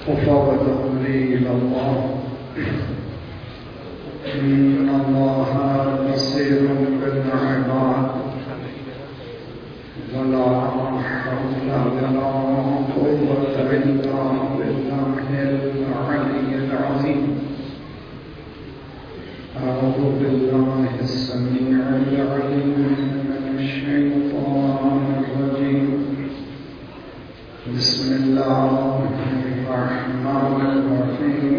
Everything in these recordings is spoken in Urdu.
وفوض أمري إلى الله إن الله بصير بالعباد ولا حول ولا قوة إلا بالله العلي العظيم أعوذ بالله السميع العليم من الشيطان الرجيم بسم الله الرحمن الرحيم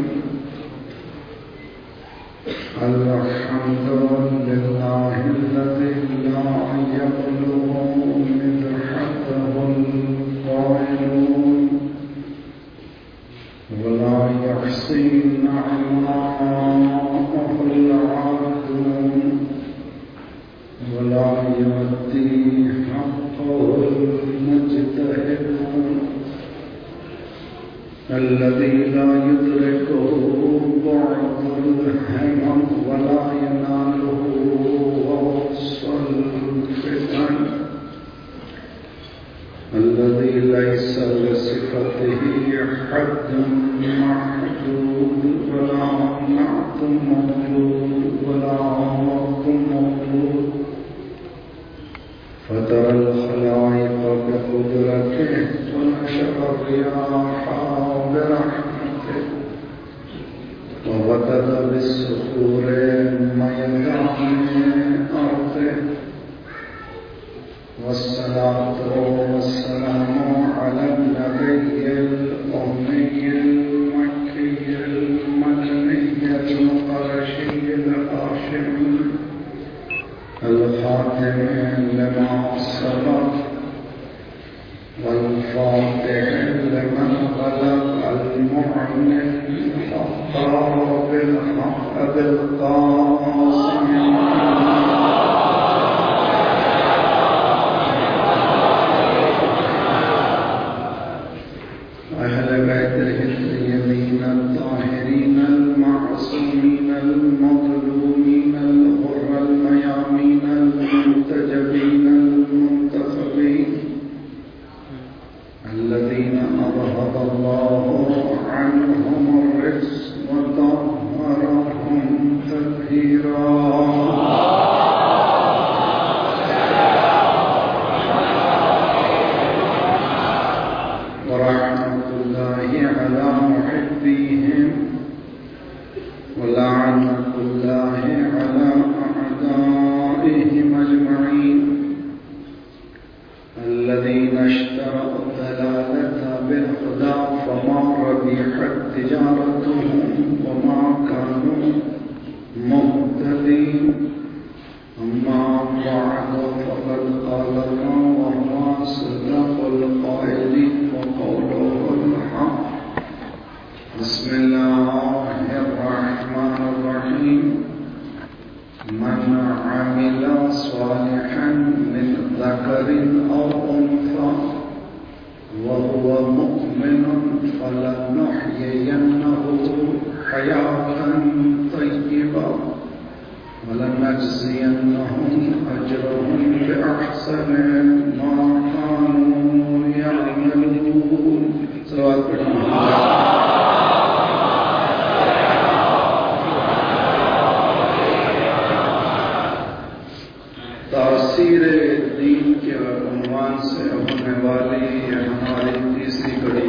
الحمد لله الذي لا يبلغ مدحته القائلون ولا يحصي نعماءه العابدون ولا يؤدي حقه المجتهدون الذي لا يدركه بعض الهمم ولا يناله غوص الفتن الذي ليس لصفته حد محدود ولا نعت مطلوب ولا وقت مطلوب فترى الخلائق بقدرته ونشر الرياح برحمته وغدد بالصخور ميدان أرضه والصلاة والسلام على النبي الأمي المكي المدني القرشي الهاشمي الخاتم لما سبق والفاتح لمن غلب المعنى الحق بالحق بالقاسم أهل بيته الطيبين الطاهرين المعصومين المظلومين الغر الميامين المنتجبين المنتخبين الذين أذهب الله عنهم الرجس وطهرهم تطهيرا ورحمة الله على محبيهم ولعنة الله على أعدائهم أجمعين الذين اشتروا الضلالة بالهدى فما ربحت تجارتهم وما كانوا مهتدين أما بعد فقد قال الله وهو أصدق القائلين وقوله الحق بسم الله الرحمن الرحيم من عمل صالحا من ذكر أو أنثى وهو مؤمن فلنحيينه حياة طيبة ولنجزينهم أجرهم بأحسن ما كانوا يعملون صلوات تاثیر دین کے عنوان سے ہونے والی ہماری تیسری کڑی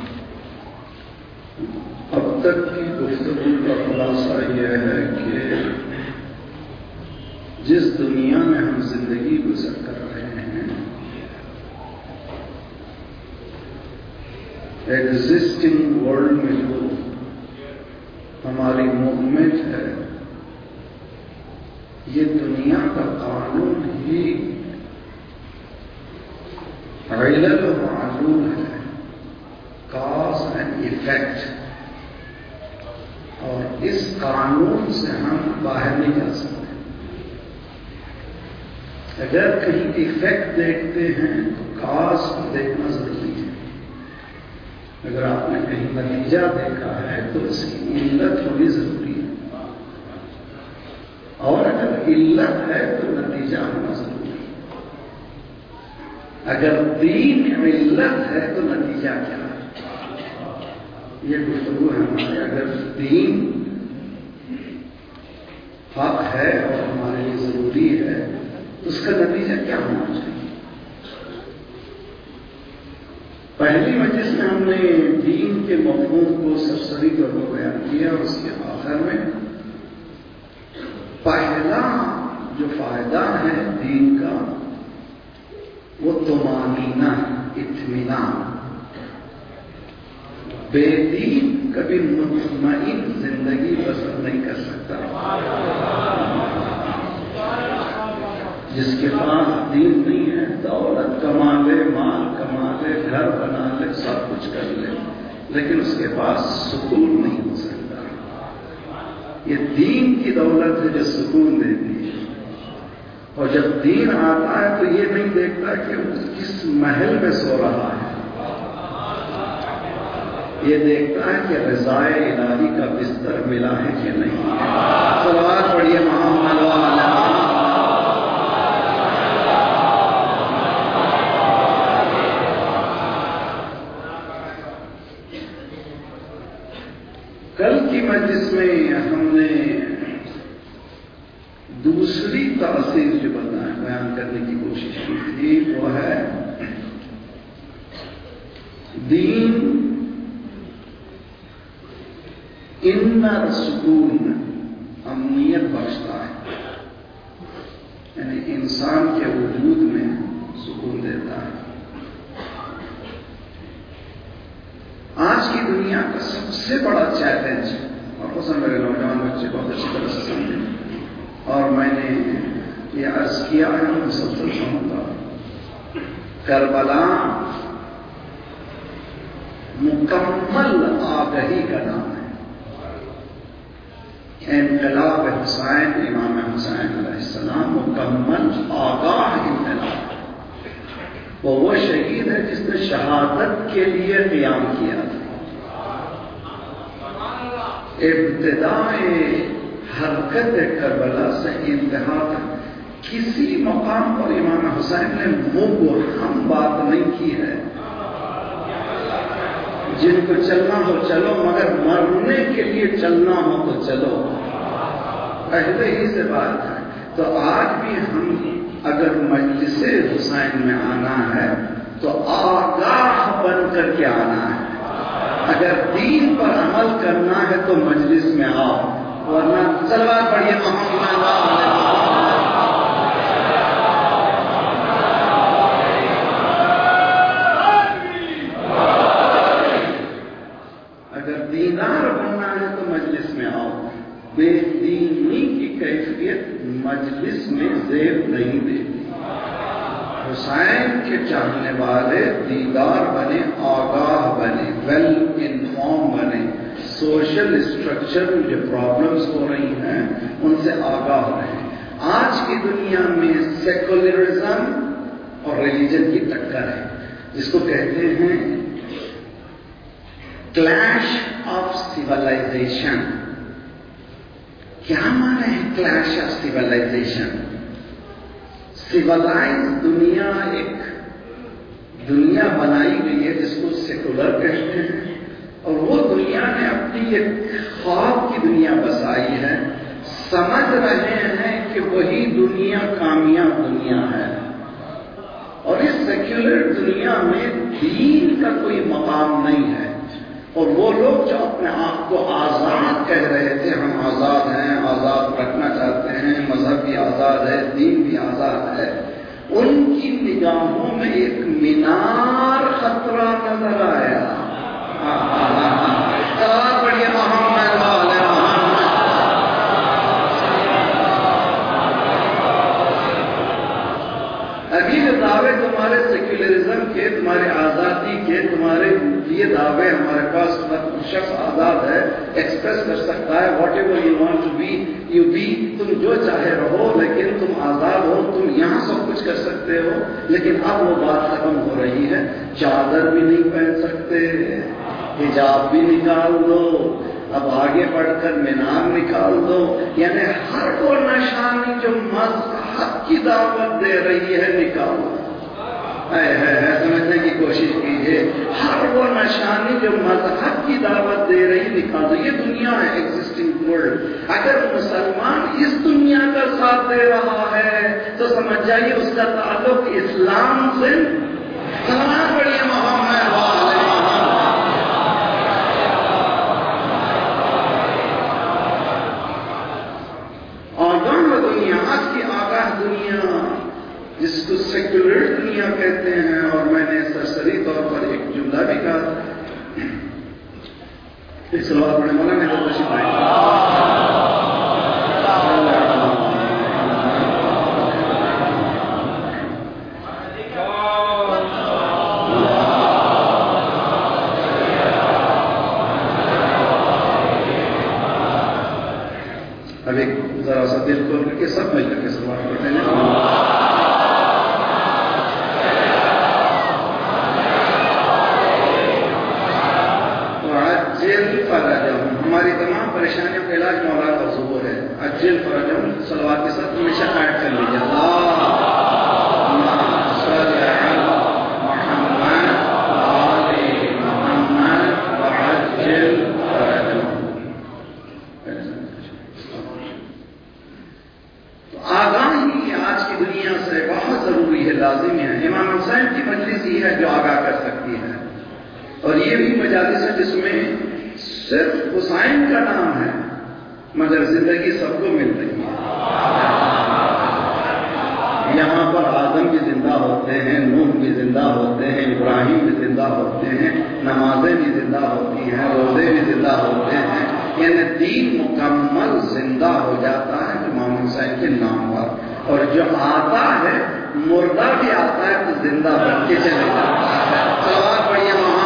اب تک کی گفتگو کا خلاصہ یہ ہے کہ جس دنیا میں ہم زندگی گزر کر رہے ہیں ایگزسٹنگ ورلڈ میں جو ہماری موومنٹ ہے یہ دنیا کا قانون ہی علل و معلوم ہے کاز اینڈ ایفیکٹ اور اس قانون سے ہم باہر نہیں جا سکتے اگر کہیں ایفیکٹ دیکھتے ہیں تو کاز کو دیکھنا ضروری ہے اگر آپ نے کہیں نتیجہ دیکھا ہے تو اس کی علت ہونی ضروری ہے اور اگر علت ہے تو نتیجہ ہونا ضروری ہے اگر دین علت ہے تو نتیجہ کیا ہے یہ گفتگو ہے ہمارے. اگر دین حق ہے اور ہمارے لیے ضروری ہے تو اس کا نتیجہ کیا ہونا چاہیے؟ پہلی مجلس میں ہم نے دین کے مفہوم کو سرسری طور پر بیان کیا اور اس کے آخر میں پہلا جو فائدہ ہے دین کا وہ طمانینہ، اطمینان. بے دین کبھی مطمئن زندگی بسر نہیں کر سکتا. جس کے پاس دین نہیں ہے دولت کما لے، مال کما لے، گھر بنا لے، سب کچھ کر لے، لیکن اس کے پاس سکون نہیں ہو سکتا. یہ دین کی دولت ہے جو سکون دیتی ہے. اور جب دین آتا ہے تو یہ نہیں دیکھتا کہ وہ کس محل میں سو رہا ہے، یہ دیکھتا ہے کہ رضائے الہی کا بستر ملا ہے کہ نہیں. صلوات پڑھیے محمد وعلی محمد. کل کی مجلس میں ہم نے دوسری تاثیر جو بیان کرنے کی کوشش کی تھی وہ ہے دین انر سکون، امنیت بخشتا ہے، یعنی انسان کے وجود میں سکون دیتا ہے. آج کی دنیا کا سب سے بڑا چیلنج، اور اس میرے نوجوان بچے بہت اچھی طرح سے سمجھے اور میں نے یہ عرض کیا ہے مسلسل سمجھتا ہوں، کربلا مکمل آگہی کا نام ہے. انقلاب حسین، امام حسین علیہ السلام مکمل آگاہ انقلاب. وہ شہید ہے جس نے شہادت کے لیے قیام کیا تھا. ابتدائے حرکت کربلا سے انتہا تک کسی مقام پر امام حسین نے مبہم بات نہیں کی ہے. جن کو چلنا ہو چلو، مگر مرنے کے لیے چلنا ہو تو چلو، پہلے ہی سے بات ہے. تو آج بھی ہم اگر مجلس حسین میں آنا ہے تو آگاہ بن کر کے آنا ہے. اگر دین پر عمل کرنا ہے تو مجلس میں آؤ، ورنہ صلوات پڑھیے محمد. اگر دیندار بننا ہے تو مجلس میں آؤ. بے دینی کی کیفیت مجلس میں زیب نہیں دیتی. حسین کے چاہنے والے دیندار بنے، آگاہ بنے، ویل انفارم بنے، سوشل اسٹرکچر میں جو پرابلمز ہو رہی ہیں ان سے آگاہ رہیں. آج کی دنیا میں سیکولرزم اور ریلیجن کی ٹکر ہے، جس کو کہتے ہیں کلیش آف سیولائزیشن. کیا معنی ہے کلیش آف سیولائزیشن؟ سیولائز دنیا ایک دنیا بنائی گئی ہے جس کو سیکولر کہتے ہیں، اور وہ دنیا نے اپنی ایک خواب کی دنیا بسائی ہے. سمجھ رہے ہیں کہ وہی دنیا کامیاب دنیا ہے، اور اس سیکولر دنیا میں دین کا کوئی مقام نہیں ہے. اور وہ لوگ جو اپنے آپ کو آزاد کہہ رہے تھے، ہم آزاد ہیں، آزاد رکھنا چاہتے ہیں، مذہب بھی آزاد ہے، دین بھی آزاد ہے، ان کی نگاہوں میں ایک مینار خطرہ نظر آیا. بڑھیا محمد والے ابھی جو دعوے تمہارے سیکولرزم کے، تمہارے آزادی کے، تمہارے یہ دعوے ہمارے پاس شخص آزاد ہے، ایکسپریس کر سکتا ہے whatever you want to be you be, تم جو چاہے رہو، لیکن تم آزاد ہو، تم یہاں سب کچھ کر سکتے ہو. لیکن اب وہ بات ختم ہو رہی ہے. چادر بھی نہیں پہن سکتے، حجاب بھی نکال دو، اب آگے بڑھ کر مینار نکال دو. یعنی ہر وہ نشانی جو مذہب کی دعوت دے رہی ہے نکالو. سمجھنے کی کوشش کیجیے. ہر وہ نشانی جو مذہب کی دعوت دے رہی نکال دو. یہ دنیا ہے ایگزسٹنگ ورلڈ. اگر مسلمان اس دنیا کا ساتھ دے رہا ہے تو سمجھ جائیے اس کا تعلق اسلام سے. سلام پڑھیے محمد والے. آگاہ دنیا، آج کی آگاہ دنیا جس کو سیکولر دنیا کہتے ہیں. اور میں نے سرسری طور پر ایک جملہ بھی کہا، ایک سلوات پڑھنے والا نے تو تشریف آئی. اب ایک ذرا سا دل کھول کر کے سب مل کر کے سلوات پڑھتے ہیں. ہماری تمام پریشانیوں کا علاج مولا کا ظہور ہے. اجل فرجہم صلوات کے ساتھ ہمیشہ ایڈ کر لیجیے. اللہم صل علی محمد وآل محمد وعجل فرجہم. تو آگاہی آج کی دنیا سے بہت ضروری ہے، لازمی ہے. امام حسین کی مجلس یہ ہے جو آگاہ کر سکتی ہے. اور یہ بھی مجالس ہے جس میں صرف حسین کا نام ہے مگر زندگی سب کو مل رہی ہے. یہاں پر آدم بھی زندہ ہوتے ہیں، نوح بھی زندہ ہوتے ہیں، ابراہیم بھی زندہ ہوتے ہیں، نمازیں بھی زندہ ہوتی ہیں، روزے بھی زندہ ہوتے ہیں. یعنی دین مکمل زندہ ہو جاتا ہے امام حسین کے نام پر. اور جو آتا ہے مردہ بھی آتا ہے تو زندہ بن کے چلے جاتا ہے. صلوات پڑھیے محمد.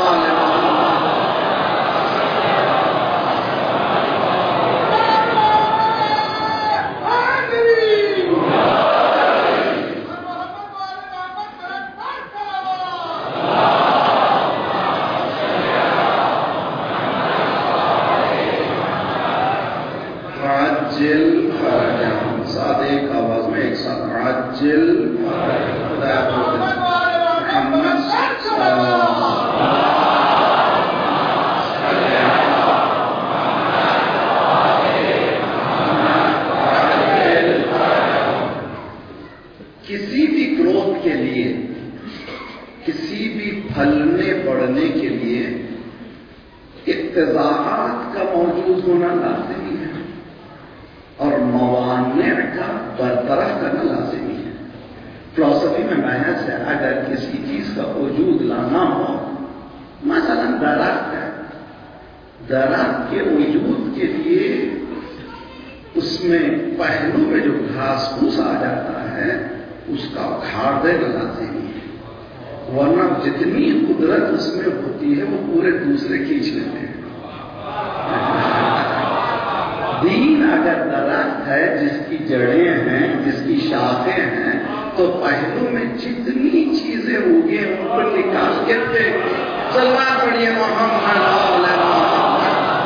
کسی بھی گروتھ کے لیے، کسی بھی پھلنے بڑھنے کے لیے اقتضاءات کا موجود ہونا لازمی ہے اور موانع کا برطرف کرنا لازمی ہے. فلسفی میں بحث ہے، اگر کسی چیز کا وجود لانا ہو، مثلا درخت ہے، درخت کے وجود کے لیے اس میں پہلو میں جو گھاس پھوس آ جاتا ہے اس کا اکھاڑ دینا لازمی ہے، ورنہ جتنی قدرت اس میں ہوتی ہے وہ پورے دوسرے کھینچ لیتے ہیں. دین اگر درخت ہے جس کی جڑیں ہیں، جس کی شاخیں ہیں، تو پہلو میں جتنی چیزیں ہوگی ان کو نکال کے دے. صلوات پڑھیے محمد علیہ محمد.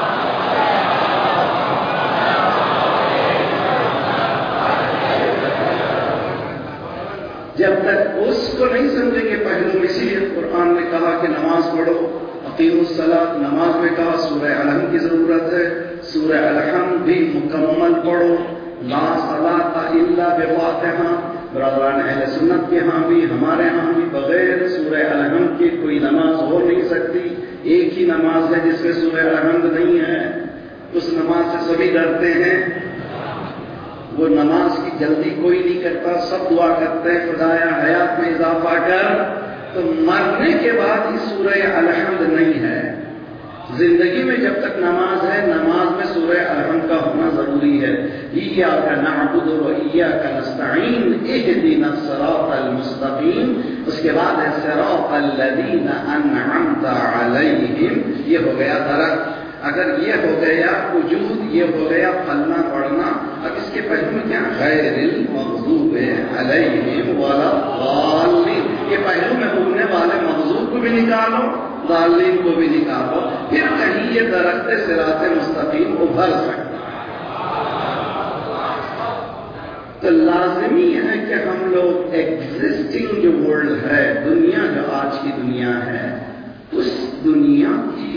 جب تک اس کو نہیں سمجھیں گے پہلو میں، اسی لیے قرآن نے کہا کہ نماز پڑھو، اقیموا الصلاۃ. نماز میں کہا سورہ الحمد کی ضرورت ہے، سورہ الحمد بھی مکمل پڑھو. لا صلاۃ الا بفاتحہ. برادران اہل سنت کے ہاں بھی، ہمارے ہاں بھی بغیر سورہ الحمد کے کوئی نماز ہو نہیں سکتی. ایک ہی نماز ہے جس میں سورہ الحمد نہیں ہے، اس نماز سے سبھی ڈرتے ہیں. وہ نماز کی جلدی کوئی نہیں کرتا، سب دعا کرتے ہیں خدایا حیات میں اضافہ کر. تو مرنے کے بعد ہی سورہ الحمد نہیں ہے. زندگی میں جب تک نماز ہے، نماز میں سورہ الحمد کا ہونا ضروری ہے. ایاک نعبد و ایاک نستعین اہدنا الصراط المستقیم. اس کے بعد ہے صراط الذین انعمت علیہم. یہ ہو گیا درخت. اگر یہ ہو گیا وجود، یہ ہو گیا پھلنا پڑھنا. اب اس کے پہلو میں کیا؟ غیر المغضوب علیہم ولا الضالین. یہ پہلو میں اگنے والے مغضوب کو بھی نکالو، ضالین کو بھی نکالو، پھر کہیں یہ درخت صراط مستقیم ابھر سکتا ہے. تو لازمی ہے کہ ہم لوگ ایگزسٹنگ جو ورلڈ ہے، دنیا جو آج کی دنیا ہے، اس دنیا کی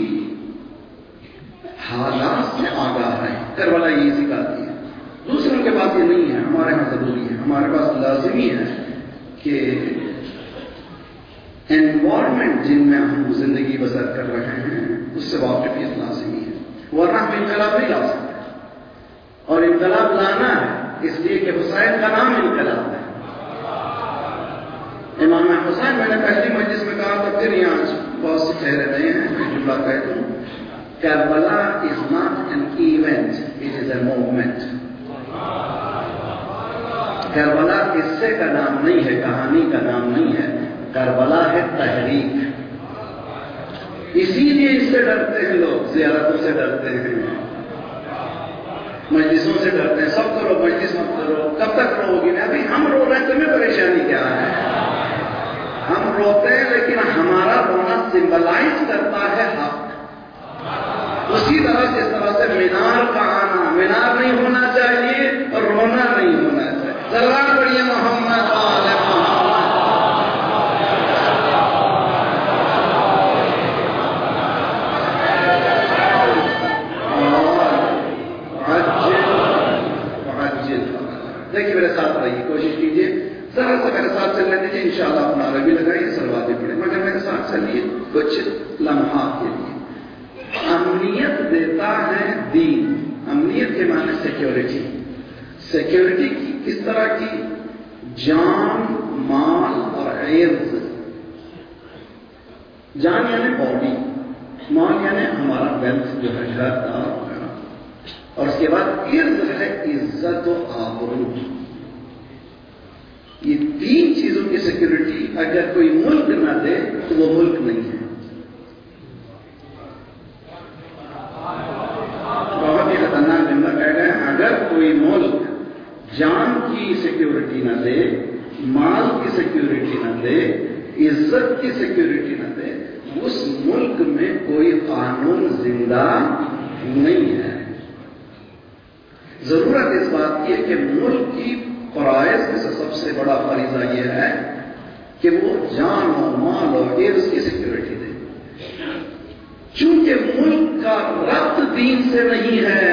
حالات سے آگاہ ہے۔ کربلا یہ سکھاتی ہے، دوسروں کے پاس یہ نہیں ہے، ہمارے یہاں ضروری ہے، ہمارے پاس لازمی ہے کہ انوائرمنٹ جن میں ہم زندگی بسر کر رہے ہیں اس سے واقفیت لازمی ہے، ورنہ ہم انقلاب نہیں لا سکتے۔ اور انقلاب لانا ہے اس لیے کہ حسین کا نام انقلاب ہے۔ امام حسین، میں نے پہلی مجلس میں کہا تھا، پھر یہاں بہت سے چہرے رہے ہیں، میں جملہ کہتا ہوں، Karbala is not an event, it is a movement. Karbala قصے کا نام نہیں ہے، کہانی کا نام نہیں ہے، کربلا ہے تحریک۔ اسی لیے اس سے ڈرتے ہیں لوگ، زیارتوں سے ڈرتے ہیں، مجلسوں سے ڈرتے ہیں، سب کرو مجلس مت کرو، کب تک رو گی؟ ابھی ہم رو رہے ہیں، تمہیں پریشانی کیا ہے؟ ہم روتے ہیں لیکن ہمارا رونا سمبلائز کرتا ہے حق۔ اسی طرح جس طرح سے مینار کا آنا، مینار نہیں ہونا چاہیے اور رونا نہیں ہونا چاہیے۔ سلوات پڑھیے محمد آل محمد۔ دیکھیے میرے ساتھ رہیے، کوشش کیجیے ذرا سا میرے ساتھ چلنے دیجیے، انشاءاللہ اپنا عربی لگائیے، سلواتیں پڑھیں، مگر میرے ساتھ چلیے کچھ لمحات کے لیے۔ امنیت دیتا ہے دین۔ امنیت کے معنی سیکیورٹی۔ سیکیورٹی کی کس طرح کی؟ جان، مال اور عرض۔ جان یعنی باڈی، مال یعنی ہمارا ویلتھ جو ہے، گھر دار وغیرہ، اور اس کے بعد عرض ہے عزت و آبرو۔ یہ تین چیزوں کی سیکیورٹی اگر کوئی ملک نہ دے تو وہ ملک نہیں ہے۔ بہت ہی خطرناک جملہ کہہ گئے ہیں، اگر کوئی ملک جان کی سیکیورٹی نہ دے، مال کی سیکیورٹی نہ دے، عزت کی سیکیورٹی نہ دے، اس ملک میں کوئی قانون زندہ نہیں ہے۔ ضرورت اس بات کی ہے کہ ملک کی فرائض میں سے سب سے بڑا فریضہ یہ ہے کہ وہ جان اور مال اور عرض کی سیکیورٹی دے۔ چونکہ ملک کا ربط دین سے نہیں ہے۔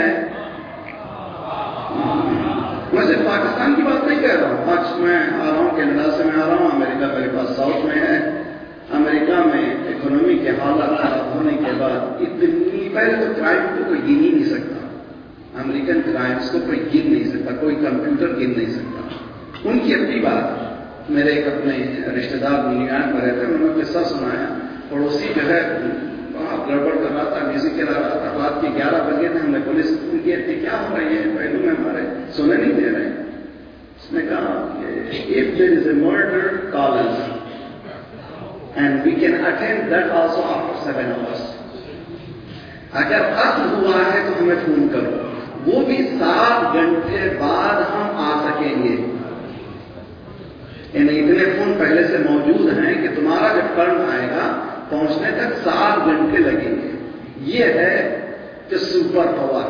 میں صرف پاکستان کی بات نہیں کہہ رہا ہوں، آج میں آ رہا ہوں کینیڈا سے، میں آ رہا ہوں امریکہ، میرے پاس ساؤتھ میں ہے۔ امریکہ میں اکنومی کے حالات خراب ہونے کے بعد اتنی، پہلے تو کرائم کو کوئی گن ہی نہیں سکتا، امریکن کرائمز کو کوئی گن نہیں سکتا، کوئی کمپیوٹر گن نہیں سکتا۔ ان کی اپنی بات، میرے ایک اپنے رشتے دار نیو یارک میں رہتے ہیں، انہوں نے قصہ سنایا، پڑوسی جو ہے آپ گڑبڑ کر رہا تھا، میوزک چلا رہا تھا، رات کے 11 بجے تھے، ہم نے پولیس فون کیا کہ کیا ہو رہی ہے، پہلو میں ہمارے سونے نہیں دے رہے۔ اس نے کہا کہ if there is a murder, call us and we can attend that also after 7 hours۔ اگر قتل ہوا ہے تو ہمیں فون کرو، وہ بھی 7 گھنٹے بعد ہم آ سکیں گے۔ یعنی اتنے فون پہلے سے موجود ہیں کہ تمہارا جب ٹرن آئے گا پہنچنے تک 7 گھنٹے لگیں گے۔ یہ ہے کہ سپر پاور۔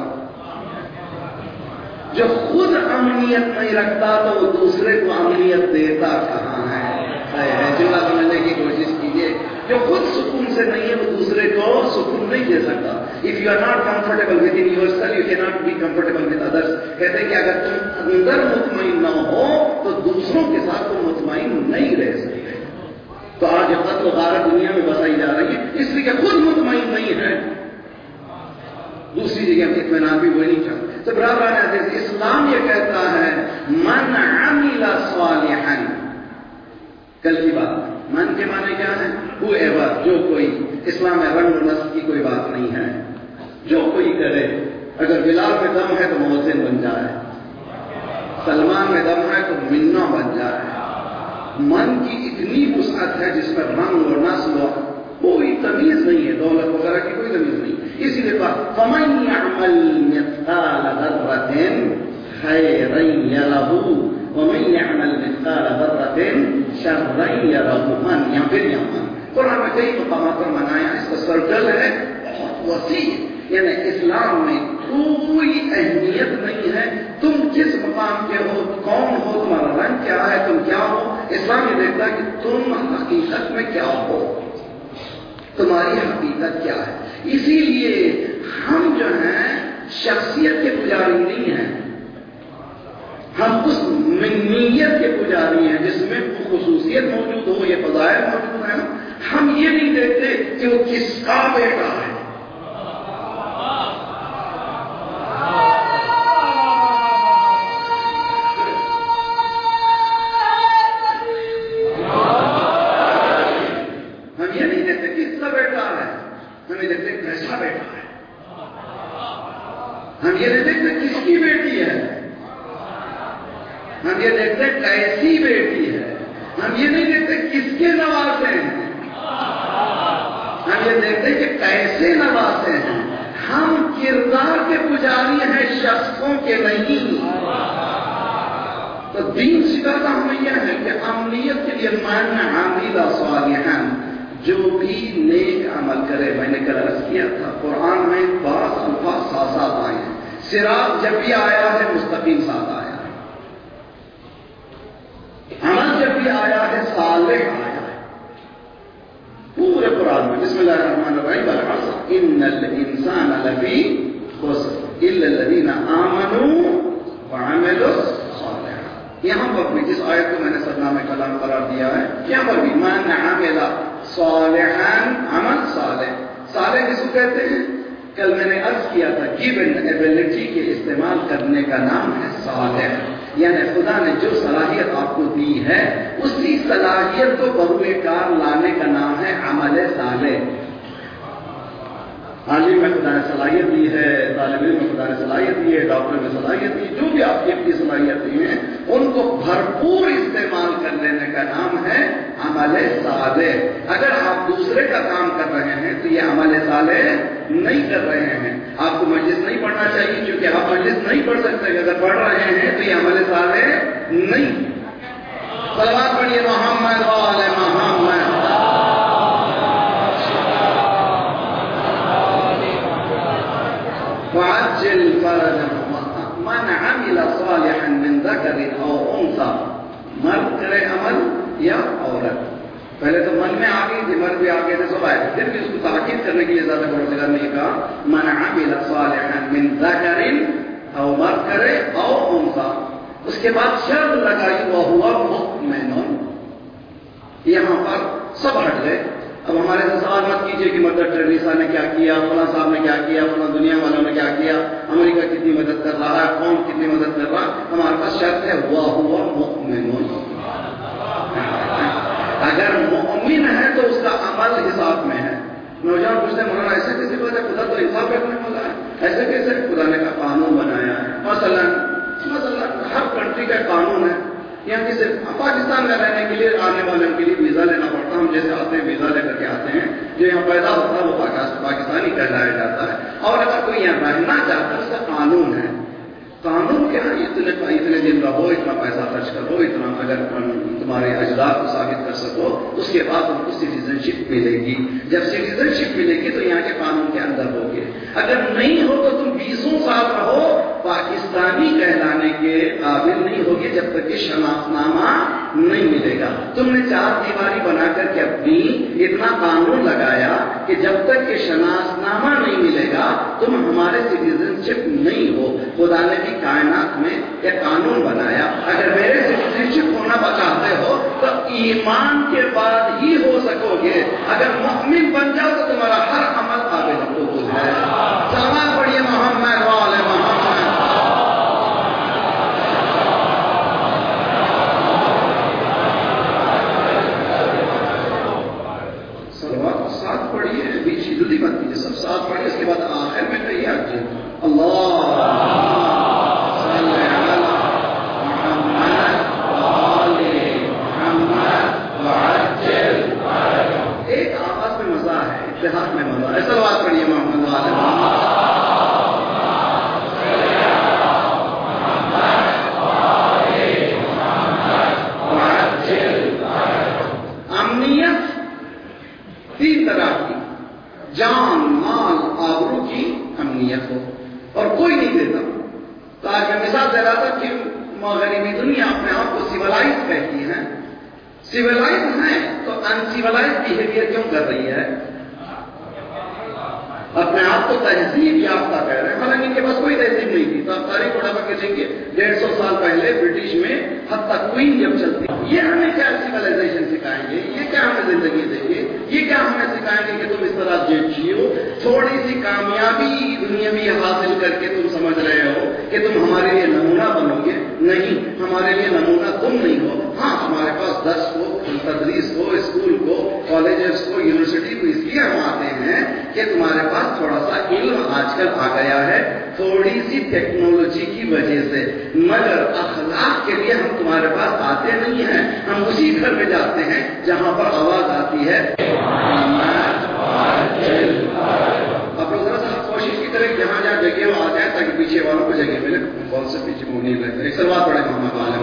جو خود امنیت نہیں رکھتا تو وہ دوسرے کو امنیت دیتا کہاں ہے؟ جملہ سمجھنے کی کوشش کیجیے۔ جو خود سکون سے نہیں ہے وہ دوسرے کو سکون نہیں دے سکتا۔ If you are not comfortable within yourself, you cannot be comfortable with others۔ کہتے ہیں کہ اگر تم اندر مطمئن نہ ہو تو دوسروں کے ساتھ تم مطمئن نہیں رہ سکتے۔ تو آج قتل و غارت دنیا میں بسائی جا رہی ہے اس لیے کہ خود مطمئن نہیں ہے، دوسری جگہ اطمینان بھی وہی نہیں چاہتے۔ تو برابر حدیث اسلام یہ کہتا ہے من عمل صالحا، کل کی بات، من کے معنی کیا ہے؟ whoever، جو کوئی، اسلام میں رنگ و نسل کی کوئی بات نہیں ہے، جو کوئی کرے۔ اگر بلال میں دم ہے تو مؤذن بن جائے، سلمان میں دم ہے تو منا بن جائے۔ من کی اتنی وسعت ہے جس پر رنگ و نسل و کوئی تمیز نہیں ہے، دولت وغیرہ کی کوئی تمیز نہیں۔ اسی لیے کہا فَمَن يَعْمَلْ مِثْقَالَ ذَرَّةٍ خَيْرًا يَرَهُ وَمَن يَعْمَلْ مِثْقَالَ ذَرَّةٍ شَرًّا يَرَهُ۔ من یا پھر یا من، قرآن میں کئی مقامات پر منایا، اس کا سرکل ہے بہت وسیع۔ یعنی اسلام میں کوئی اہمیت نہیں ہے تم کس مقام کے ہو، کون ہو، تمہارا رنگ کیا ہے، تم کیا ہو. اسلام یہ دیکھتا ہے کہ تم حقیقت میں کیا ہو، تمہاری حقیقت کیا ہے. اسی لیے ہم جو ہیں شخصیت کے پجاری نہیں ہیں، ہم اس منیت کے پجاری ہیں جس میں خصوصیت موجود ہو، یہ فضائل موجود ہیں. ہم یہ نہیں دیکھتے کہ وہ کس کا بیٹا ہے. ہم یہ نہیں دیکھتے کس کا بیٹا ہے، ہم یہ دیکھتے کیسا بیٹا ہے. ہم یہ نہیں دیکھتے کس کی بیٹی ہے، ہم یہ دیکھتے کیسی بیٹی ہے. ہم یہ نہیں دیکھتے کس کے نواسے ہیں، ہم یہ دیکھتے کہ کیسے نواسے ہیں. ہم کردار کے پجاری ہیں، شخصوں کے نہیں. تو دین سکھاتا ہمیں یہ ہے کہ امنیت کے لیے من عمل صالحا، جو بھی نیک عمل کرے. میں نے کل عرض کیا تھا قرآن میں بعض الفاظ ساتھ آئے ہیں. صراط جب بھی آیا ہے مستقیم ساتھ آیا ہے، عمل جب بھی آیا ہے صالح آیا ہے. پورے قرآن میں بسم اللہ الرحمن الرحیم والعصر ان الانسان لفی خسر الا الذین آمنوا وعملوا الصالحات. یہاں پر بھی جس آیت کو میں نے سرنامہ کلام قرار دیا ہے، یہاں پر بھی من عمل صالحا، عمل صالح. صالح کس کو کہتے ہیں؟ کل میں نے عرض کیا تھا گیون ایبلٹی کے استعمال کرنے کا نام ہے صالح. یعنی خدا نے جو صلاحیت آپ کو دی ہے اسی صلاحیت کو بروئے کار لانے کا نام ہے عمل صالح. عالم میں خدا نے صلاحیت دی ہے، طالب علم میں خدا نے صلاحیت دی ہے، ڈاکٹر میں صلاحیت دی، جو بھی آپ کی اپنی صلاحیت دی ہیں ان کو بھرپور استعمال کر لینے کا نام ہے عمل صالح. اگر آپ دوسرے کا کام کر رہے ہیں تو یہ عمل صالح نہیں کر رہے ہیں. آپ کو مجلس نہیں پڑھنا چاہیے کیونکہ آپ مجلس نہیں پڑھ سکتے. اگر پڑھ رہے ہیں تو یہ عمل صالح نہیں. صلوات پڑھیے محمد وعلی محمد. وعجل فرجه من عمل صالحا من ذکر او انثى، مرد کرے عمل یا عورت. پہلے تو من میں آ گئی تھی، مرد بھی آگے تھے، سب آئے تھے. پھر بھی اس کو تاکید کرنے کے لیے زیادہ پروردگار نے کہا من عمل صالحا من ذکر، او مرد کرے او انثى. اس کے بعد شرط لگائی وهو مؤمن. یہاں پر سب ہٹ گئے. اب ہمارے سے سوال مت کیجیے کہ مدر ٹریسا نے کیا کیا، فلاں صاحب نے کیا کیا، فلاں دنیا والوں نے کیا کیا، امریکہ کتنی مدد کر رہا ہے، قوم کتنی مدد کر رہا ہے. ہمارے پاس شرط ہے وهو مؤمن. اگر مؤمن ہے تو اس کا عمل حساب میں ہے. نوجوان پوچھتے ہیں مولانا ایسے کیسے بات ہے، خدا تو انصاف رکھنے والا ہے، ایسے کیسے؟ خدا نے کا قانون بنایا ہے. مثلا ہر کنٹری کا قانون ہے. یہاں کسی پاکستان میں رہنے کے لیے آنے والوں کے لیے ویزا لینا پڑتا. ہم جیسے آتے ہیں ویزا لے کر کے آتے ہیں، جو یہاں پیدا ہوتا ہے وہ پاکستانی کہلایا جاتا ہے. اور اگر کوئی یہاں رہنا چاہتا ہے اس کا قانون ہے. قانون کیا ہے؟ اتنے دن رہو، اتنا پیسہ خرچ کرو، اتنا اگر تمہارے اجداد کو ثابت کر سکو اس کے بعد تم کو سٹیزن شپ ملے گی. جب سٹیزن شپ ملے گی تو یہاں کے قانون کے اندر ہوگی. اگر نہیں ہو تو تم 20 سال رہو، پاکستانی کہلانے کے قابل نہیں ہوگی جب تک کہ شناخت نامہ نہیں ملے گا. تم نے 4 دیواری بنا کر کے اپنی اتنا قانون لگایا کہ جب تک کہ شناخت نامہ نہیں ملے گا تم ہمارے سٹیزن شپ نہیں ہو. خدا نے بھی کائنات میں ایک قانون بنایا، اگر میرے سٹیزن شپ ہونا چاہتے ہو تو ایمان کے بعد ہی ہو سکو گے. اگر مؤمن بن جاؤ تو تمہارا ہر عمل قابل قبول ہے. سلام پڑھیے محمد وعلی محمد. صلوات ساتھ پڑھیے، بیچ کی جلدی مت کیجیے، سب ساتھ پڑھیے. اس کے بعد آخر میں کہیے اللہ اتحاد میں مزہ ہے. صلوات پڑھیے محمد وعلی محمد. امنیت 3 طرح کی، جان مال آبرو کی امنیت ہو. اور کوئی نہیں دیتا. تو آج میں مثال دے رہا تھا کہ مغربی دنیا اپنے آپ کو سیولائز کہتی ہے. سیولائز ہے تو انسیولائز بیہیویئر کیوں کر رہی ہے؟ اپنے آپ کو تہذیب یافتہ کہہ رہے ہیں، حالانکہ ان کے پاس کوئی تہذیب نہیں تھی. تو آپ تاریخ اٹھا کر کے دیکھیے 150 سال پہلے برٹش میں حتیٰ کوئین جب چلتی، یہ ہمیں کیا سیولائزیشن سکھائیں گے؟ یہ کیا ہمیں زندگی دیں گے؟ یہ کیا ہمیں سکھائیں گے کہ تم اس طرح جیو؟ تھوڑی سی کامیابی دنیاوی حاصل کر کے تم سمجھ رہے ہو کہ تم ہمارے لیے نمونہ بنو گے؟ نہیں، ہمارے لیے نمونہ تم نہیں ہو. ہاں، ہمارے پاس درس کو، تدریس کو، اسکول کو، کالجز کو، یونیورسٹی کو اس لیے ہم آتے ہیں کہ تمہارے پاس تھوڑا سا علم آج کل آ گیا ہے، تھوڑی سی ٹیکنالوجی کی وجہ سے، مگر اخلاق کے لیے ہم تمہارے پاس آتے نہیں ہیں. ہم اسی گھر میں جاتے ہیں جہاں پر آواز آتی ہے. آپ لوگ ذرا سا کوشش کی کریں جہاں جہاں جگہ وہ آ جائیں تاکہ پیچھے والوں کو جگہ ملے. بہت سے پیچھے وہ نہیں لگتے. ایک سلوات پڑھے محمد والے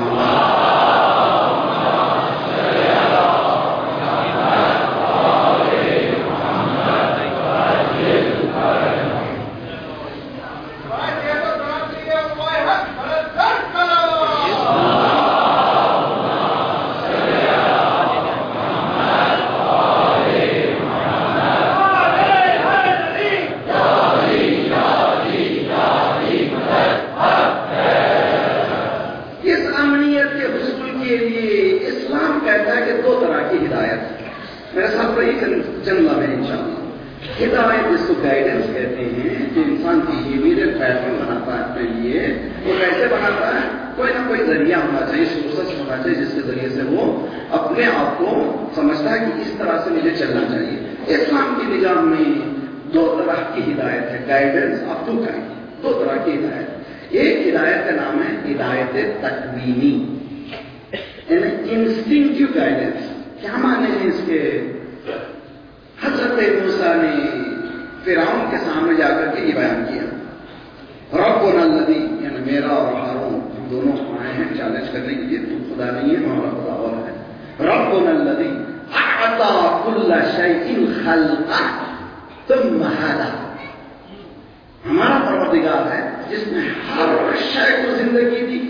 ہدایت جس کو گائیڈنس کہتے ہیں، جو انسان بیہیویئر پیٹرن بناتا ہے اپنے لیے. وہ کیسے بناتا ہے؟ کوئی نہ کوئی ذریعہ ہونا چاہیے، سورسز ہونا چاہیے جس کے ذریعے سے وہ اپنے آپ کو سمجھتا ہے کہ اس طرح سے مجھے چلنا چاہیے. اسلام کی نظام میں دو طرح کی ہدایت ہے، گائیڈنس آپ کو کہیں. دو طرح کی ہدایت. ایک ہدایت کا نام ہے ہدایت تکوینی، یعنی انسٹنکٹیو گائیڈنس. کیا معنی ہے اس کے؟ حضرت موسیٰ نے فرعون کے سامنے جا کر کے یہ بیان کیا، ربنا الذی، یعنی میرا اور ہارون ہم دونوں آئے ہیں چیلنج کرنے کے لیے، تو خدا نہیں ہے، ہمارا خدا اور ہے. ربنا الذی اعطى كل شیء خلقہ ثم ہدی. ہمارا پروردگار ہے جس نے ہر شے کو زندگی دی،